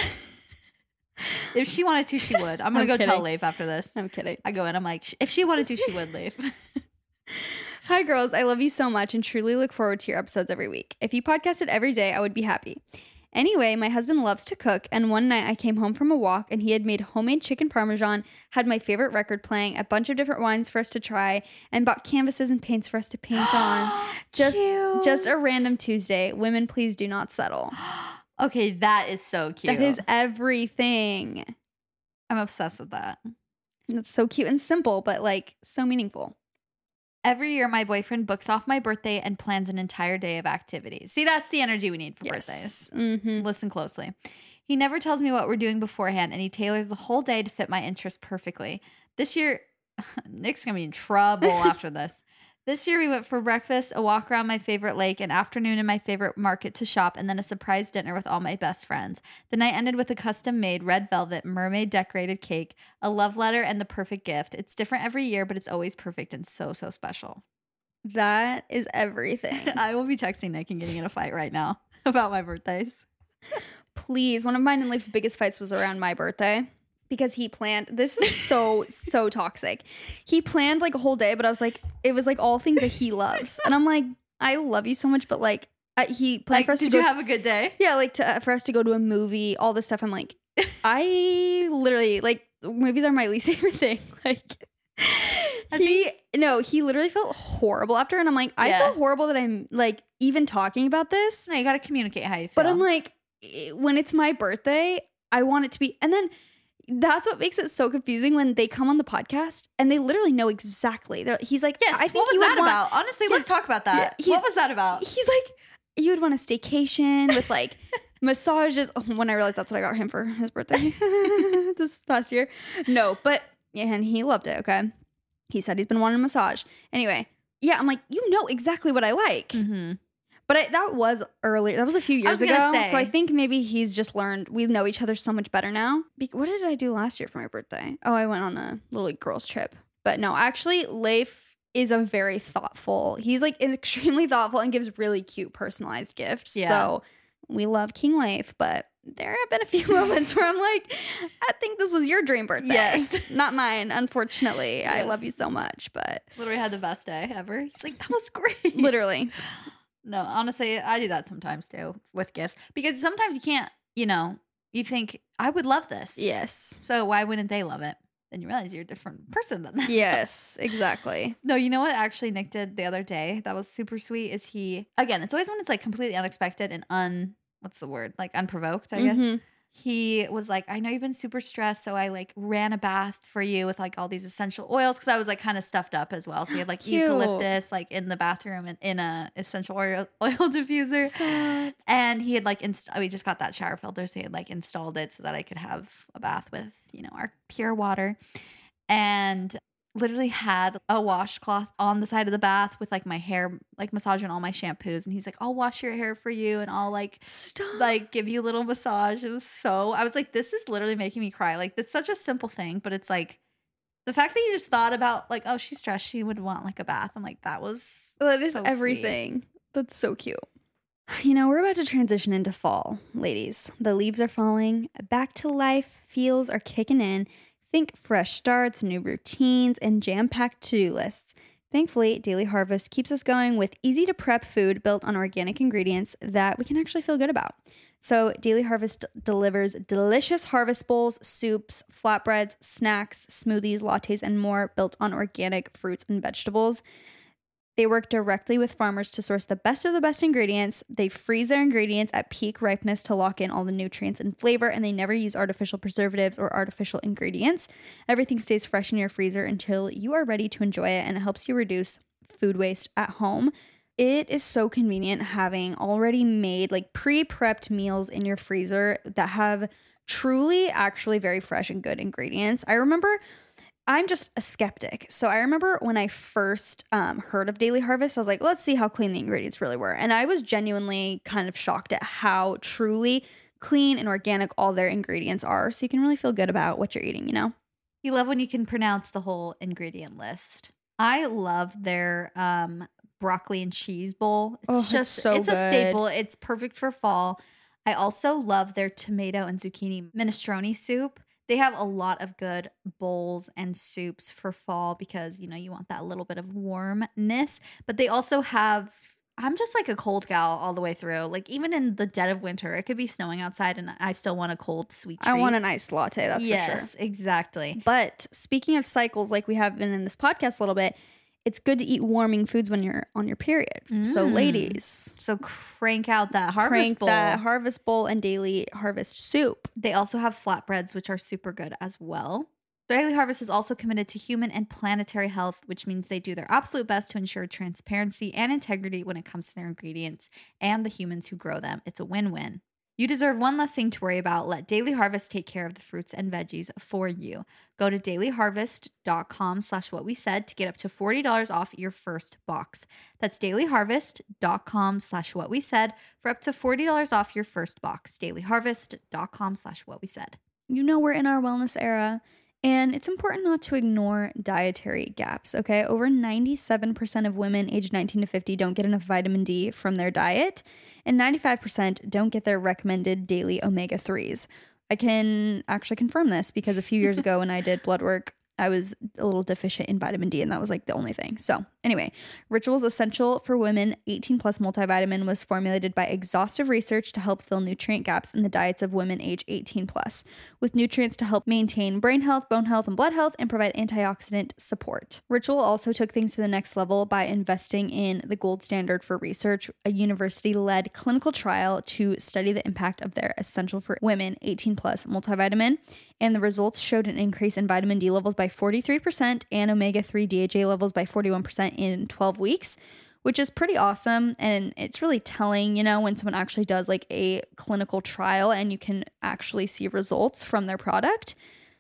If she wanted to, she would. I'm going to I'm go tell kidding. Leif after this. I'm kidding. I go in, I'm like, if she wanted to, she would, Leif. Hi, girls. I love you so much and truly look forward to your episodes every week. If you podcasted every day, I would be happy. Anyway, my husband loves to cook, and one night I came home from a walk and he had made homemade chicken parmesan, had my favorite record playing, a bunch of different wines for us to try, and bought canvases and paints for us to paint on. Just a random Tuesday. Women, please do not settle. Okay, that is so cute. That is everything. I'm obsessed with that. That's so cute and simple, but like so meaningful. Every year, my boyfriend books off my birthday and plans an entire day of activities. See, that's the energy we need for birthdays. Mm-hmm. Listen closely. He never tells me what we're doing beforehand, and he tailors the whole day to fit my interests perfectly. This year, Nick's going to be in trouble after this. This year, we went for breakfast, a walk around my favorite lake, an afternoon in my favorite market to shop, and then a surprise dinner with all my best friends. The night ended with a custom-made red velvet mermaid decorated cake, a love letter, and the perfect gift. It's different every year, but it's always perfect and so, so special. That is everything. I will be texting Nick and getting in a fight right now about my birthdays. Please. One of mine in life's biggest fights was around my birthday. Because he planned, this is so toxic. He planned like a whole day, but I was like, it was like all things that he loves. And I'm like, I love you so much, but like he planned for us to go. Did you have a good day? Yeah, like for us to go to a movie, all this stuff. I'm like, I literally, like, movies are my least favorite thing. Like, he literally felt horrible after. And I'm like, I feel horrible that I'm like even talking about this. No, you got to communicate how you feel. But I'm like, when it's my birthday, I want it to be, and then that's what makes it so confusing when they come on the podcast and they literally know exactly. He's like, yes, I think what was that about? Honestly, let's talk about that. Yeah, what was that about? He's like, you would want a staycation with like massages. When I realized that's what I got him for his birthday this past year. No, but, and he loved it, okay? He said he's been wanting a massage. Anyway, yeah, I'm like, you know exactly what I like. Mm-hmm. But that was earlier. That was a few years ago. Say. So I think maybe he's just learned. We know each other so much better now. What did I do last year for my birthday? Oh, I went on a little like, girls trip. But no, actually, Leif is a very thoughtful. He's like extremely thoughtful and gives really cute personalized gifts. Yeah. So we love King Leif, but there have been a few moments where I'm like, I think this was your dream birthday. Yes. Not mine, unfortunately. Yes. I love you so much, but. Literally had the best day ever. He's like, that was great. Literally. No, honestly, I do that sometimes too with gifts because sometimes you can't, you think I would love this. Yes. So why wouldn't they love it? Then you realize you're a different person than that. Yes, exactly. No, you know what actually Nick did the other day that was super sweet is again, it's always when it's like completely unexpected and unprovoked, I guess. He was like, I know you've been super stressed, so I like ran a bath for you with like all these essential oils because I was like kind of stuffed up as well. So we had like eucalyptus like in the bathroom and in a essential oil diffuser. Stop. And he had like we just got that shower filter, so he had like installed it so that I could have a bath with our pure water, and literally had a washcloth on the side of the bath with like my hair like massaging all my shampoos, and he's like, I'll wash your hair for you and I'll like like give you a little massage. I was like, this is literally making me cry. Like, it's such a simple thing, but it's like the fact that you just thought about like, oh, she's stressed, she would want like a bath. I'm like, that is so everything sweet. That's so cute. We're about to transition into fall, ladies. The leaves are falling, back to life feels are kicking in. Think fresh starts, new routines, and jam-packed to-do lists. Thankfully, Daily Harvest keeps us going with easy-to-prep food built on organic ingredients that we can actually feel good about. So Daily Harvest delivers delicious harvest bowls, soups, flatbreads, snacks, smoothies, lattes, and more built on organic fruits and vegetables. They work directly with farmers to source the best of the best ingredients. They freeze their ingredients at peak ripeness to lock in all the nutrients and flavor, and they never use artificial preservatives or artificial ingredients. Everything stays fresh in your freezer until you are ready to enjoy it, and it helps you reduce food waste at home. It is so convenient having already made, like pre-prepped meals in your freezer that have truly actually very fresh and good ingredients. I'm just a skeptic. So I remember when I first heard of Daily Harvest, I was like, let's see how clean the ingredients really were. And I was genuinely kind of shocked at how truly clean and organic all their ingredients are. So you can really feel good about what you're eating, You love when you can pronounce the whole ingredient list. I love their broccoli and cheese bowl. It's a staple. It's perfect for fall. I also love their tomato and zucchini minestrone soup. They have a lot of good bowls and soups for fall because, you want that little bit of warmness. But they also have, I'm just like a cold gal all the way through. Like even in the dead of winter, it could be snowing outside and I still want a cold, sweet treat. I want an iced latte, that's for sure. Yes, exactly. But speaking of cycles, like we have been in this podcast a little bit, it's good to eat warming foods when you're on your period. So ladies, So crank out that harvest crank bowl. that harvest bowl and daily harvest soup. They also have flatbreads, which are super good as well. Daily Harvest is also committed to human and planetary health, which means they do their absolute best to ensure transparency and integrity when it comes to their ingredients and the humans who grow them. It's a win-win. You deserve one less thing to worry about. Let Daily Harvest take care of the fruits and veggies for you. Go to dailyharvest.com/whatwesaid to get up to $40 off your first box. That's dailyharvest.com/whatwesaid for up to $40 off your first box. dailyharvest.com/whatwesaid. You know, we're in our wellness era, and it's important not to ignore dietary gaps, okay? Over 97% of women aged 19 to 50 don't get enough vitamin D from their diet, and 95% don't get their recommended daily omega-3s. I can actually confirm this because a few years ago when I did blood work, I was a little deficient in vitamin D, and that was like the only thing. So anyway, Ritual's Essential for Women 18 Plus multivitamin was formulated by exhaustive research to help fill nutrient gaps in the diets of women age 18 plus, with nutrients to help maintain brain health, bone health, and blood health, and provide antioxidant support. Ritual also took things to the next level by investing in the gold standard for research, a university-led clinical trial to study the impact of their Essential for Women 18 Plus multivitamin. And the results showed an increase in vitamin D levels by 43% and omega-3 DHA levels by 41% in 12 weeks, which is pretty awesome. And it's really telling, you know, when someone actually does like a clinical trial and you can actually see results from their product.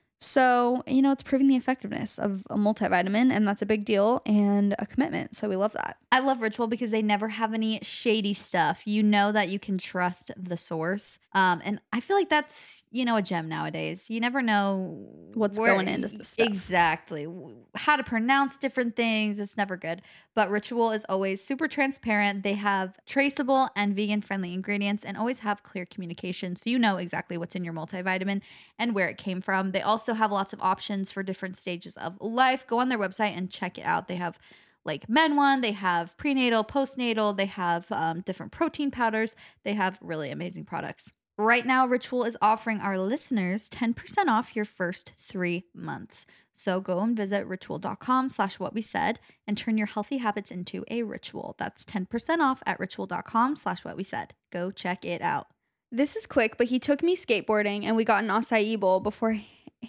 So, you know, it's proving the effectiveness of a multivitamin, and that's a big deal and a commitment. So we love that. I love Ritual because they never have any shady stuff. You know that you can trust the source. And I feel like that's, you know, a gem nowadays. You never know What's going into the stuff. Exactly. How to pronounce different things. It's never good. But Ritual is always super transparent. They have traceable and vegan-friendly ingredients and always have clear communication. So you know exactly what's in your multivitamin and where it came from. They also have lots of options for different stages of life. Go on their website and check it out. They have like men one, they have prenatal, postnatal, they have different protein powders. They have really amazing products. Right now, Ritual is offering our listeners 10% off your first 3 months. So go and visit ritual.com/whatwesaid and turn your healthy habits into a ritual. That's 10% off at ritual.com/whatwesaid. Go check it out. This is quick, but he took me skateboarding and we got an acai bowl beforehand.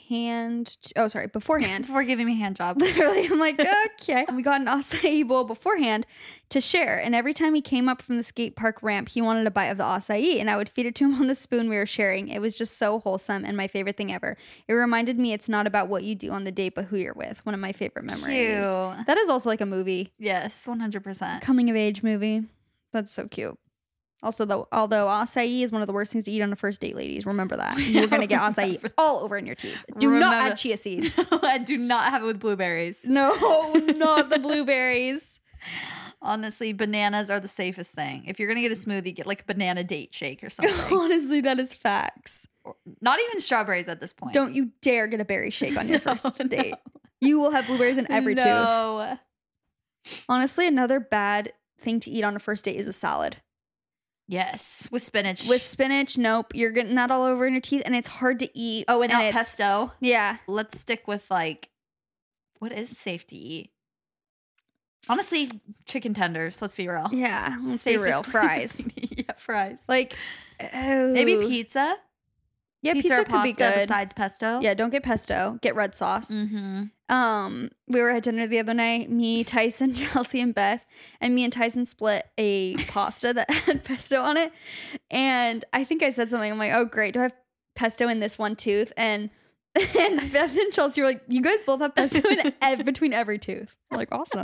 Before giving me a hand job. Literally, I'm like, okay. And we got an acai bowl beforehand to share. And every time he came up from the skate park ramp, he wanted a bite of the acai. And I would feed it to him on the spoon we were sharing. It was just so wholesome and my favorite thing ever. It reminded me it's not about what you do on the date, but who you're with. One of my favorite memories. Cute. That is also like a movie. Yes, 100%. Coming of age movie. That's so cute. Also, though, although acai is one of the worst things to eat on a first date, ladies, remember that. You're going to get acai all over in your teeth. Do not add chia seeds. I do not have it with blueberries. No, not the blueberries. Honestly, bananas are the safest thing. If you're going to get a smoothie, get like a banana date shake or something. Honestly, that is facts. Not even strawberries at this point. Don't you dare get a berry shake on your first date. You will have blueberries in every tooth. Honestly, another bad thing to eat on a first date is a salad. Yes, with spinach. With spinach, nope. You're getting that all over in your teeth, and it's hard to eat. Oh, and not pesto. Yeah. Let's stick with like, what is safe to eat? Honestly, chicken tenders. Let's be real. Yeah, let's be real. Fries. Yeah, fries. Like, maybe pizza. Yeah, pizza or could be pasta good. besides pesto. Yeah, don't get pesto. Get red sauce. Mm-hmm. We were at dinner the other night, me, Tyson, Chelsea, and Beth, and me and Tyson split a pasta that had pesto on it. And I think I said something. I'm like, oh, great. Do I have pesto in this one tooth? And Beth and Chelsea were like, you guys both have pesto in between every tooth. I'm like, awesome.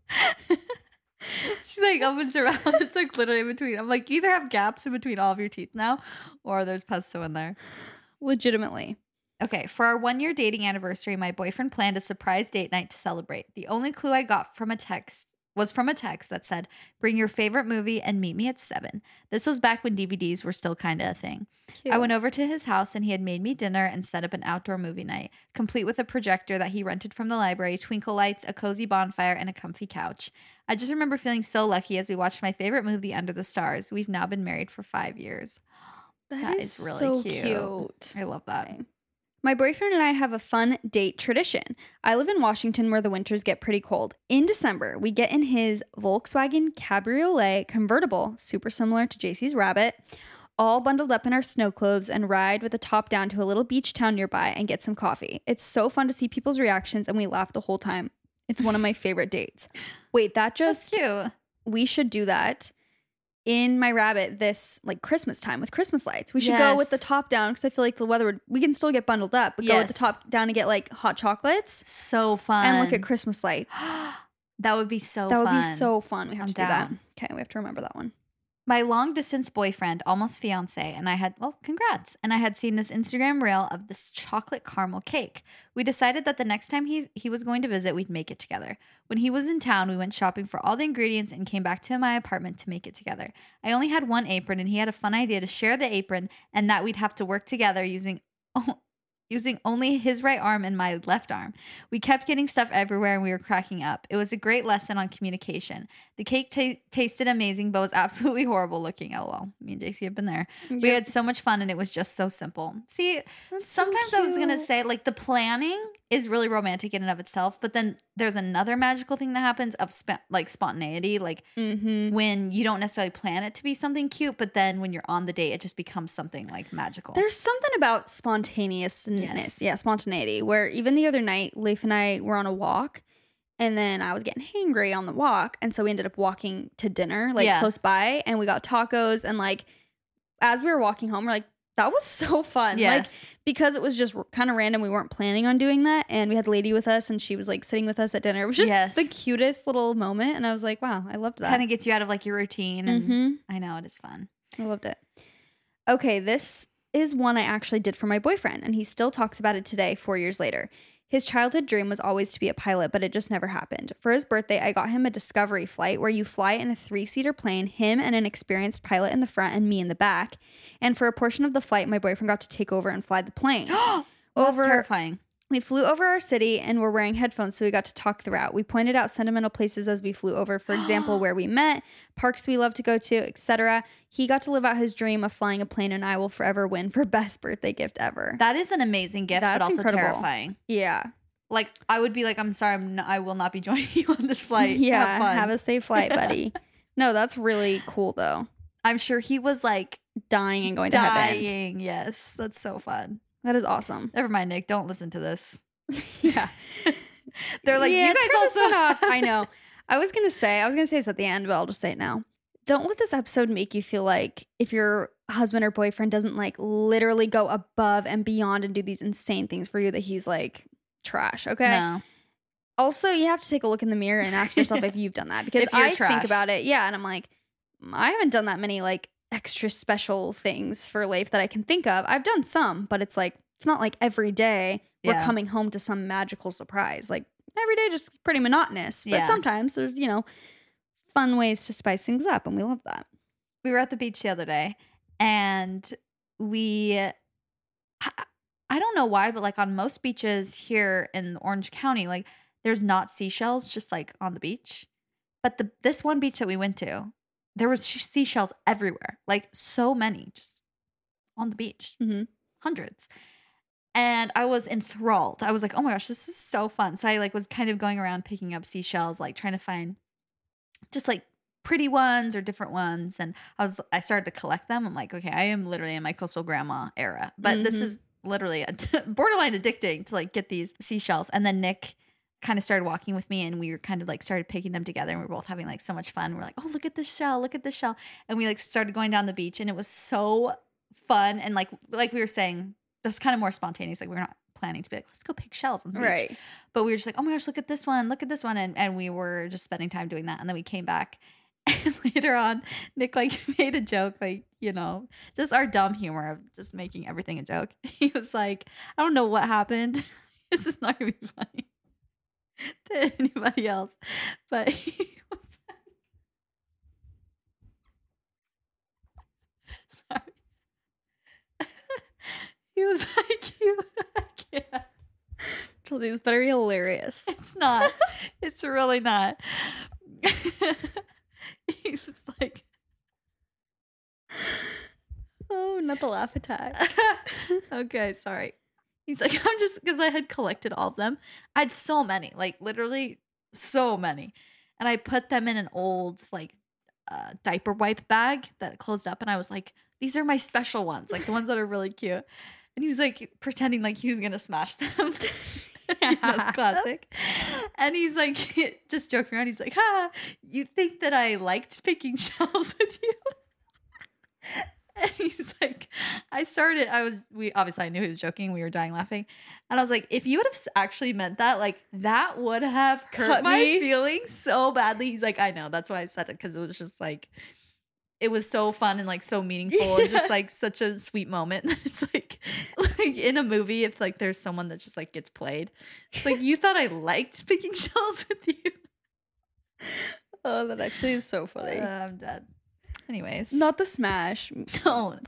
She's like opens around. It's like literally in between. I'm like, you either have gaps in between all of your teeth now, or there's pesto in there. Legitimately. Okay, for our 1-year dating anniversary, my boyfriend planned a surprise date night to celebrate. The only clue I got from a text that said, bring your favorite movie and meet me at 7. This was back when DVDs were still kind of a thing. Cute. I went over to his house and he had made me dinner and set up an outdoor movie night, complete with a projector that he rented from the library, twinkle lights, a cozy bonfire, and a comfy couch. I just remember feeling so lucky as we watched my favorite movie under the stars. We've now been married for 5 years. That is really so cute. cute. I love that. Okay. My boyfriend and I have a fun date tradition. I live in Washington where the winters get pretty cold. In December, we get in his Volkswagen Cabriolet convertible, super similar to JC's Rabbit, all bundled up in our snow clothes and ride with the top down to a little beach town nearby and get some coffee. It's so fun to see people's reactions and we laugh the whole time. It's one of my favorite dates. Wait, That's cute. we should do that in my Rabbit this like Christmas time with Christmas lights. We should go with the top down because I feel like the weather we can still get bundled up, but go with the top down and get like hot chocolates. So fun. And look at Christmas lights. That would be so fun. That would be so fun. We have to do that. down. Okay, we have to remember that one. My long distance boyfriend, almost fiance, and I had, well, congrats. And I had seen this Instagram reel of this chocolate caramel cake. We decided that the next time he was going to visit, we'd make it together. When he was in town, we went shopping for all the ingredients and came back to my apartment to make it together. I only had one apron and he had a fun idea to share the apron and that we'd have to work together using only his right arm and my left arm. We kept getting stuff everywhere and we were cracking up. It was a great lesson on communication. The cake tasted amazing, but was absolutely horrible looking. LOL. Me and JC have been there. Yep. We had so much fun and it was just so simple. See, sometimes I was going to say like the planning is really romantic in and of itself, but then there's another magical thing that happens of like spontaneity, like when you don't necessarily plan it to be something cute, but then when you're on the date, it just becomes something like magical. There's something about spontaneousness, spontaneity, where even the other night, Leif and I were on a walk, and then I was getting hangry on the walk, and so we ended up walking to dinner, like close by, and we got tacos, and like as we were walking home, we're like, that was so fun. Yes. Like, because it was just kind of random. We weren't planning on doing that. And we had a lady with us and she was like sitting with us at dinner. It was just the cutest little moment. And I was like, wow, I loved that. Kind of gets you out of like your routine. And I know, it is fun. I loved it. Okay, this is one I actually did for my boyfriend. And he still talks about it today, 4 years later. His childhood dream was always to be a pilot, but it just never happened. For his birthday, I got him a Discovery flight where you fly in a 3-seater plane, him and an experienced pilot in the front and me in the back. And for a portion of the flight, my boyfriend got to take over and fly the plane. That's terrifying. We flew over our city and were wearing headphones, so we got to talk throughout. We pointed out sentimental places as we flew over, for example, where we met, parks we love to go to, etc. He got to live out his dream of flying a plane, and I will forever win for best birthday gift ever. That is an amazing gift, That's but also incredible. terrifying. Yeah. Like, I would be like, I'm sorry, I will not be joining you on this flight. Yeah, Have fun. have a safe flight, buddy. No, that's really cool, though. I'm sure he was like Dying and going to heaven. dying. Yes, that's so fun. That is awesome. Never mind, Nick. Don't listen to this. Yeah. They're like, you guys turn this also one off. I know. I was gonna say this at the end, but I'll just say it now. Don't let this episode make you feel like if your husband or boyfriend doesn't like literally go above and beyond and do these insane things for you that he's like trash. Okay. No. Also, you have to take a look in the mirror and ask yourself if you've done that, because If you're I trash. think about it. Yeah. And I'm like, I haven't done that many like extra special things for Leif that I can think of. I've done some, but it's like, it's not like every day we're Yeah. coming home to some magical surprise. Like every day just pretty monotonous. But Yeah. sometimes there's, fun ways to spice things up, and we love that. We were at the beach the other day and I don't know why, but like on most beaches here in Orange County, like there's not seashells just like on the beach. But this one beach that we went to, there was seashells everywhere, like so many just on the beach, hundreds. And I was enthralled. I was like, oh my gosh, this is so fun. So I like was kind of going around picking up seashells, like trying to find just like pretty ones or different ones. And I started to collect them. I'm like, okay, I am literally in my coastal grandma era, but this is literally borderline addicting to like get these seashells. And then Nick kind of started walking with me and we were kind of like started picking them together and we were both having like so much fun. We're like, oh, look at this shell. Look at this shell. And we like started going down the beach and it was so fun. And like we were saying, that's kind of more spontaneous. Like we're not planning to be like, let's go pick shells on the beach. Right. But we were just like, oh my gosh, look at this one. Look at this one. And we were just spending time doing that. And then we came back and later on, Nick like made a joke, like, just our dumb humor of just making everything a joke. He was like, I don't know what happened. This is not going to be funny to anybody else. But he was like, sorry. He was like, I can't. Chelsea, this better be hilarious. It's not. It's really not. He was like, Oh, not the laugh attack. okay, sorry. He's like, I'm just, because I had collected all of them. I had so many, like literally so many. And I put them in an old like diaper wipe bag that closed up. And I was like, these are my special ones, like the ones that are really cute. And he was like pretending like he was going to smash them. Classic. And he's like, just joking around. He's like, you think that I liked picking shells with you? And he's like, I knew he was joking. We were dying laughing. And I was like, if you would have actually meant that, like that would have hurt my feelings so badly. He's like, I know. That's why I said it. Cause it was just like, it was so fun and like so meaningful and just like such a sweet moment. It's like in a movie, if like there's someone that just like gets played, it's like, you thought I liked picking shells with you. Oh, that actually is so funny. I'm dead. Anyways, not the smash. No,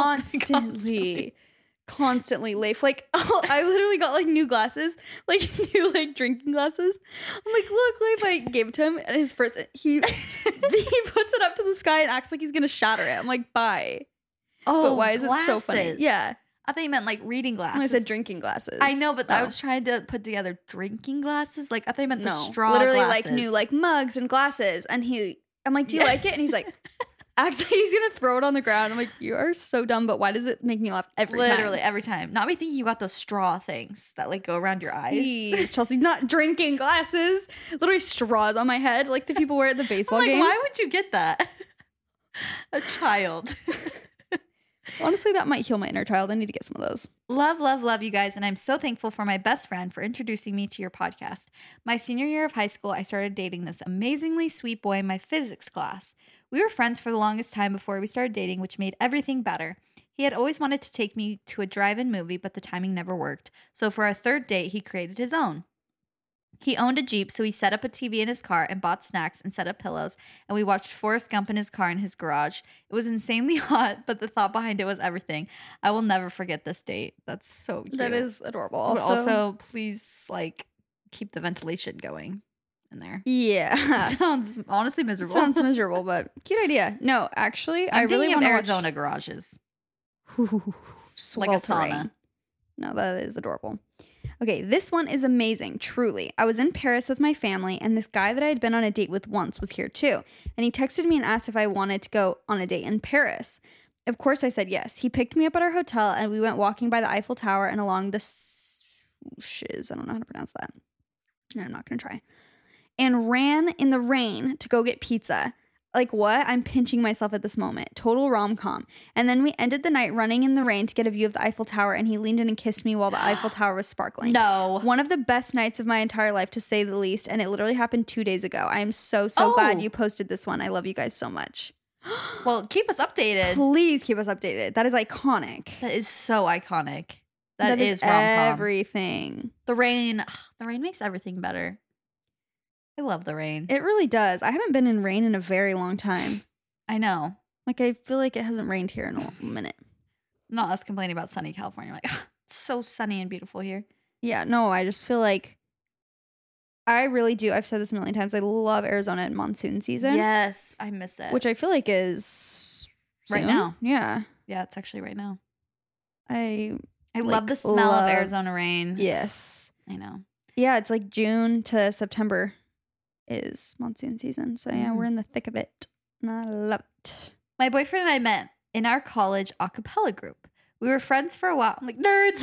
constantly Leif. Like, I literally got like new glasses, like new like drinking glasses. I'm like, look, Leif. I gave it to him, and his first he puts it up to the sky and acts like he's gonna shatter it. I'm like, bye. Oh, but why is glasses. it so funny? Yeah, I thought you meant like reading glasses. I said drinking glasses. I know, but I was trying to put together drinking glasses. Like I thought you meant the straw literally glasses. Like new like mugs and glasses. And I'm like, do you like it? And he's like, acts like he's gonna throw it on the ground. I'm like, you are so dumb, but why does it make me laugh every time? Literally every time. Not me thinking you got those straw things that like go around your eyes. Please, Chelsea, not drinking glasses. Literally straws on my head, like the people wear at the baseball games. Why would you get that? A child. Honestly, that might heal my inner child. I need to get some of those. Love, love, love you guys. And I'm so thankful for my best friend for introducing me to your podcast. My senior year of high school, I started dating this amazingly sweet boy in my physics class. We were friends for the longest time before we started dating, which made everything better. He had always wanted to take me to a drive-in movie, but the timing never worked. So for our third date, he created his own. He owned a Jeep, so he set up a TV in his car and bought snacks and set up pillows, and we watched Forrest Gump in his car in his garage. It was insanely hot, but the thought behind it was everything. I will never forget this date. That's so cute. That is adorable. But also, please, like, keep the ventilation going in there. Yeah. Sounds honestly miserable. Sounds miserable, but cute idea. No, actually, I really want to Arizona garages. Like a sauna. No, that is adorable. Okay, this one is amazing, truly. I was in Paris with my family, and this guy that I had been on a date with once was here too. And he texted me and asked if I wanted to go on a date in Paris. Of course, I said yes. He picked me up at our hotel, and we went walking by the Eiffel Tower and along the I don't know how to pronounce that. No, I'm not going to try. And ran in the rain to go get pizza. Like what? I'm pinching myself at this moment. Total rom-com. And then we ended the night running in the rain to get a view of the Eiffel Tower, and he leaned in and kissed me while the Eiffel Tower was sparkling. No. One of the best nights of my entire life, to say the least, and it literally happened 2 days ago. I am so glad you posted this one. I love you guys so much. Well, keep us updated. Please keep us updated. That is iconic. That is so iconic. That is rom-com. Everything. The rain makes everything better. I love the rain. It really does. I haven't been in rain in a very long time. I know. Like, I feel like it hasn't rained here in a minute. Not us complaining about sunny California. Like, it's so sunny and beautiful here. Yeah, no, I just feel like I really do. I've said this a million times. I love Arizona in monsoon season. Yes, I miss it. Which I feel like is right soon. now. Yeah. Yeah, it's actually right now. I love the smell of Arizona rain. Yes. I know. Yeah, it's like June to September is monsoon season. So yeah, we're in the thick of it. And I love it. My boyfriend and I met in our college a cappella group. We were friends for a while. I'm like, nerds.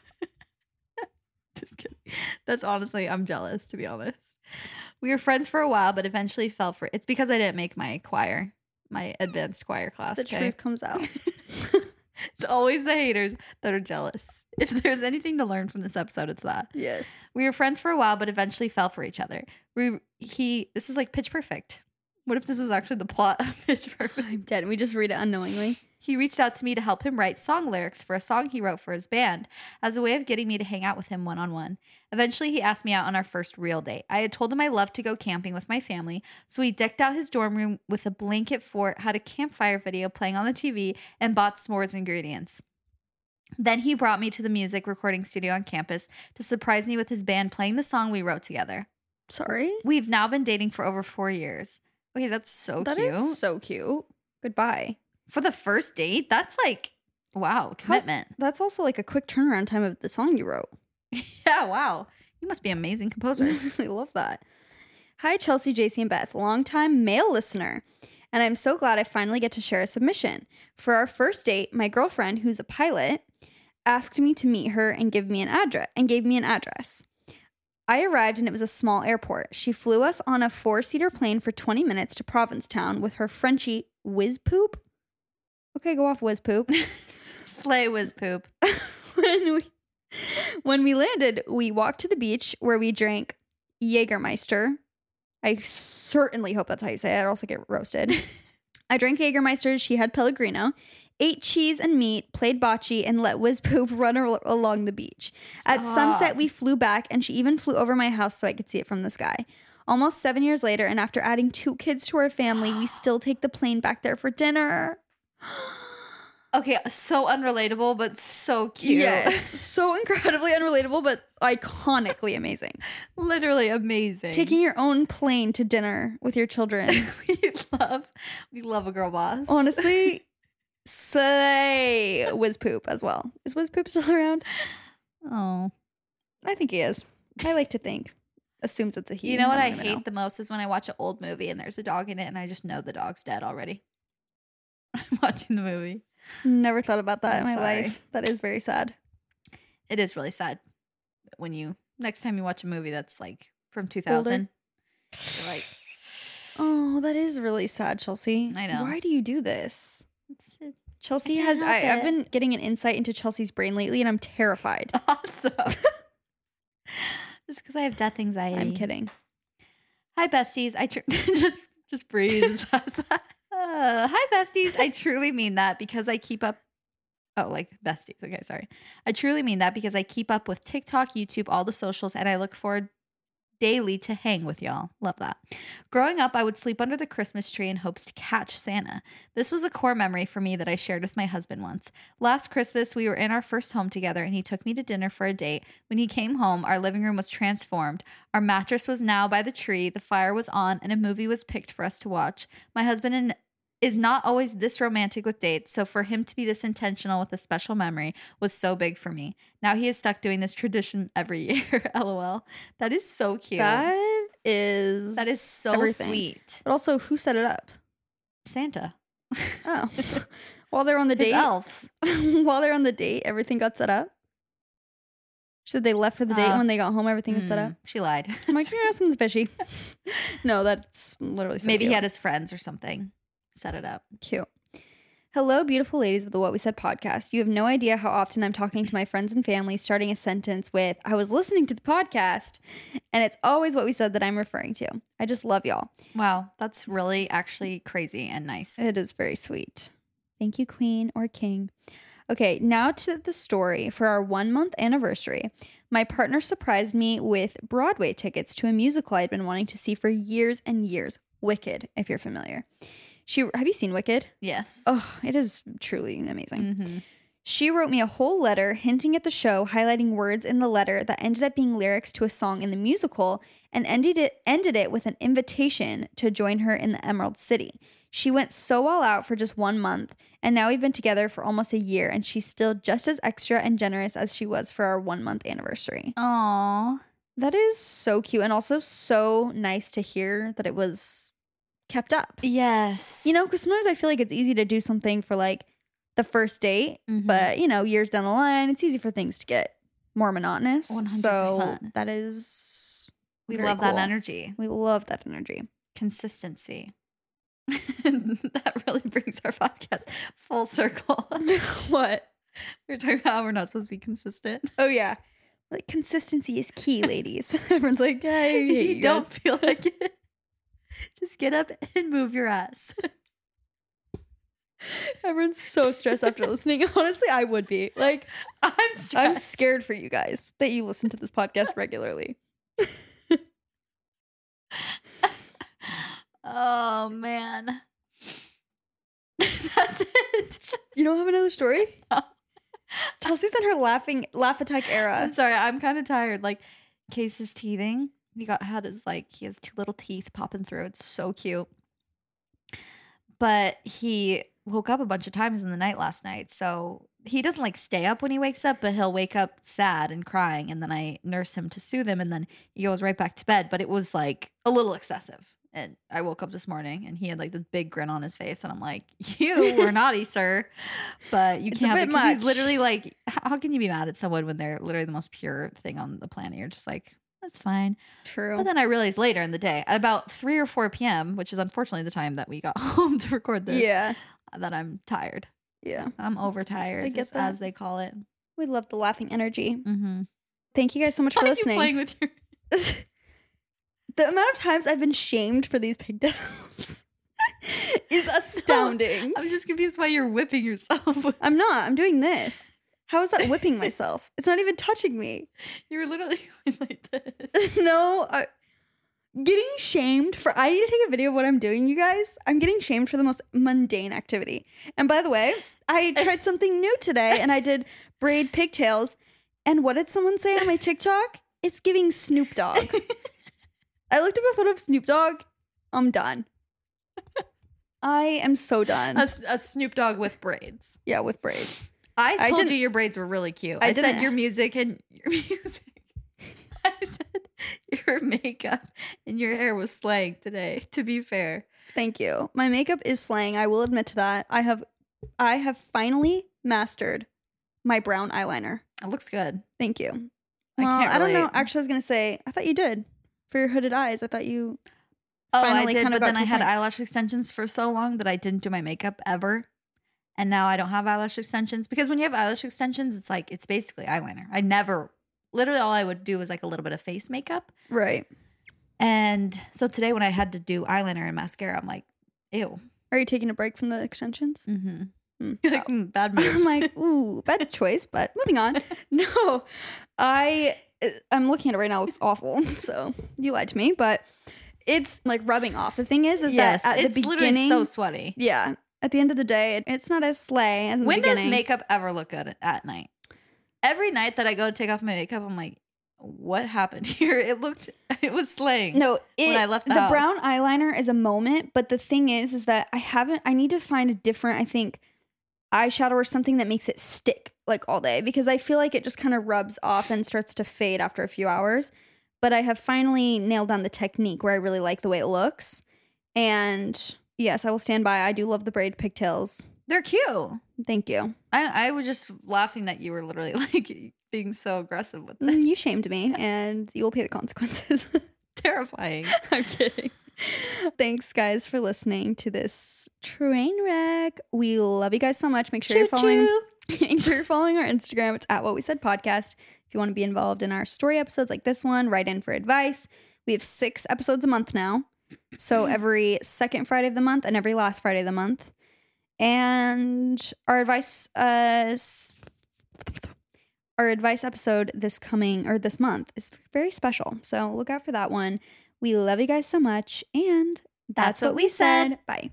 Just kidding. That's honestly, I'm jealous, to be honest. We were friends for a while, but eventually fell for it. It's because I didn't make my choir, my advanced choir class. The truth comes out. It's always the haters that are jealous. If there's anything to learn from this episode, it's that. Yes. We were friends for a while, but eventually fell for each other. This is like Pitch Perfect. What if this was actually the plot of Pitch Perfect? I'm dead. We just read it unknowingly. He reached out to me to help him write song lyrics for a song he wrote for his band as a way of getting me to hang out with him one-on-one. Eventually, he asked me out on our first real date. I had told him I loved to go camping with my family, so he decked out his dorm room with a blanket fort, had a campfire video playing on the TV, and bought s'mores ingredients. Then he brought me to the music recording studio on campus to surprise me with his band playing the song we wrote together. Sorry? We've now been dating for over 4 years. Okay, that's so cute. That is so cute. Goodbye. For the first date, that's like Wow, commitment. That's also like a quick turnaround time of the song you wrote. Yeah, wow. You must be an amazing composer. I love that. Hi, Chelsea, JC, and Beth, longtime male listener. And I'm so glad I finally get to share a submission. For our first date, my girlfriend, who's a pilot, asked me to meet her and gave me an address. I arrived and it was a small airport. She flew us on a 4-seater plane for 20 minutes to Provincetown with her Frenchie Whiz Poop. Okay, go off, Whiz Poop. Slay Whiz Poop. When we landed, we walked to the beach where we drank Jägermeister. I certainly hope that's how you say it. I'd also get roasted. I drank Jägermeister. She had Pellegrino. Ate cheese and meat, played bocce, and let Whiz Poop run along the beach. At sunset, we flew back, and she even flew over my house so I could see it from the sky. Almost 7 years later, and after adding 2 kids to our family, we still take the plane back there for dinner. Okay, so unrelatable, but so cute. Yes, so incredibly unrelatable, but iconically amazing. Literally amazing. Taking your own plane to dinner with your children. we love a girl boss. Honestly, slay Whiz Poop as well. Is Whiz Poop still around? Oh, I think he is. I like to think. Assumes it's a he. You know what I hate the most is when I watch an old movie and there's a dog in it and I just know the dog's dead already. I'm watching the movie. Never thought about that I'm in my sorry. life. That is very sad. It is really sad when next time you watch a movie that's like from 2000. You're like, oh, that is really sad, Chelsea. I know. Why do you do this? Chelsea I can't has. help I've it. been getting an insight into Chelsea's brain lately, and I'm terrified. awesome. Just because I have death anxiety. I'm kidding. Hi, besties. Just breathe past that. Hi, besties. I truly mean that because I keep up. Oh, like besties. Okay, sorry. I truly mean that because I keep up with TikTok, YouTube, all the socials, and I look forward daily to hang with y'all. Love that. Growing up, I would sleep under the Christmas tree in hopes to catch Santa. This was a core memory for me that I shared with my husband once. Last Christmas, we were in our first home together and he took me to dinner for a date. When he came home, our living room was transformed. Our mattress was now by the tree, the fire was on, and a movie was picked for us to watch. My husband is not always this romantic with dates, so for him to be this intentional with a special memory was so big for me. Now he is stuck doing this tradition every year. LOL. That is so cute. That is so everything. sweet. But also, who set it up? Santa. Oh, while they're on the His date. elves. While they're on the date, everything got set up. She said they left for the date. And when they got home, everything was set up. She lied. I'm like, yeah, something's fishy. No, that's literally so Maybe cute. he had his friends or something set it up. Cute. Hello, beautiful ladies of the What We Said podcast. You have no idea how often I'm talking to my friends and family, starting a sentence with, I was listening to the podcast, and it's always What We Said that I'm referring to. I just love y'all. Wow, that's really actually crazy and nice. It is very sweet. Thank you, Queen or King. Okay, now to the story. For our 1-month anniversary, my partner surprised me with Broadway tickets to a musical I'd been wanting to see for years and years. Wicked, if you're familiar. Have you seen Wicked? Yes. Oh, it is truly amazing. Mm-hmm. She wrote me a whole letter hinting at the show, highlighting words in the letter that ended up being lyrics to a song in the musical, and ended it with an invitation to join her in the Emerald City. She went so all out for just 1 month, and now we've been together for almost a year, and she's still just as extra and generous as she was for our 1-month anniversary. Aww. That is so cute, and also so nice to hear that it was kept up. Yes. You know, because sometimes I feel like it's easy to do something for like the first date, but you know, years down the line, it's easy for things to get more monotonous. 100%. So that is, we very love that cool. energy. We love that energy. Consistency. That really brings our podcast full circle. What? We were talking about how we're not supposed to be consistent. Oh yeah, like consistency is key, ladies. Everyone's like, yeah, I hate You you don't guys. feel like it. Just get up and move your ass. Everyone's so stressed after listening. Honestly, I would be like, I'm stressed. I'm scared for you guys that you listen to this podcast regularly. Oh man. That's it. You don't have another story? No. Chelsea's in her laugh attack era. I'm sorry, I'm kind of tired. Like, Case is teething. He has 2 little teeth popping through. It's so cute. But he woke up a bunch of times in the night last night. So he doesn't like stay up when he wakes up, but he'll wake up sad and crying, and then I nurse him to soothe him, and then he goes right back to bed. But it was like a little excessive. And I woke up this morning and he had like this big grin on his face, and I'm like, "You were naughty, sir, but you can't have it," because he's literally like, how can you be mad at someone when they're literally the most pure thing on the planet? You're just like, that's fine. True. But then I realized later in the day, at about 3 or 4 p.m., which is unfortunately the time that we got home to record this, that I'm tired. Yeah. I'm overtired, I get that. as they call it. We love the laughing energy. Mm-hmm. Thank you guys so much for listening. You playing with your... The amount of times I've been shamed for these pigtails is astounding. I'm just confused why you're whipping yourself. I'm not. I'm doing this. How is that whipping myself? It's not even touching me. You're literally going like this. No. Getting shamed for... I need to take a video of what I'm doing, you guys. I'm getting shamed for the most mundane activity. And by the way, I tried something new today, and I did braid pigtails. And what did someone say on my TikTok? It's giving Snoop Dogg. I looked up a photo of Snoop Dogg. I'm done. I am so done. A Snoop Dogg with braids. Yeah, with braids. I told you your braids were really cute. I said your music and your music. I said your makeup and your hair was slaying today, to be fair. Thank you. My makeup is slaying. I will admit to that. I have finally mastered my brown eyeliner. It looks good. Thank you. I don't know. Actually, I was going to say, I thought you did. For your hooded eyes, I thought you finally I did, but then I had eyelash extensions for so long that I didn't do my makeup ever. And now I don't have eyelash extensions, because when you have eyelash extensions, it's basically eyeliner. Literally all I would do was like a little bit of face makeup. Right. And so today when I had to do eyeliner and mascara, I'm like, ew. Are you taking a break from the extensions? Mm-hmm. Like, bad move. I'm like, ooh, bad choice, but moving on. No, I'm looking at it right now. It's awful. So you lied to me, but it's like rubbing off. The thing is yes, that at the beginning, literally so sweaty. Yeah. At the end of the day, it's not as slay as in the beginning. When does makeup ever look good at night? Every night that I go to take off my makeup, I'm like, what happened here? It was slaying. No, when I left the house. Brown eyeliner is a moment, but the thing is that I need to find a different, I think, eyeshadow or something that makes it stick like all day, because I feel like it just kind of rubs off and starts to fade after a few hours. But I have finally nailed down the technique where I really like the way it looks. And yes, I will stand by. I do love the braid pigtails. They're cute. Thank you. I was just laughing that you were literally like being so aggressive with this. You shamed me, and you will pay the consequences. Terrifying. I'm kidding. Thanks, guys, for listening to this train wreck. We love you guys so much. Make sure you're following. Make sure you're following our Instagram. It's at What We Said Podcast. If you want to be involved in our story episodes like this one, write in for advice. We have 6 episodes a month now, so every second Friday of the month and every last Friday of the month. And our advice episode this month is very special. So look out for that one. We love you guys so much. And that's what we said. Bye.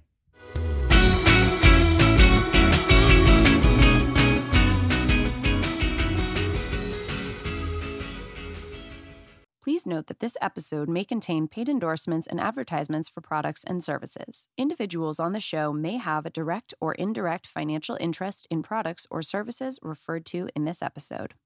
Please note that this episode may contain paid endorsements and advertisements for products and services. Individuals on the show may have a direct or indirect financial interest in products or services referred to in this episode.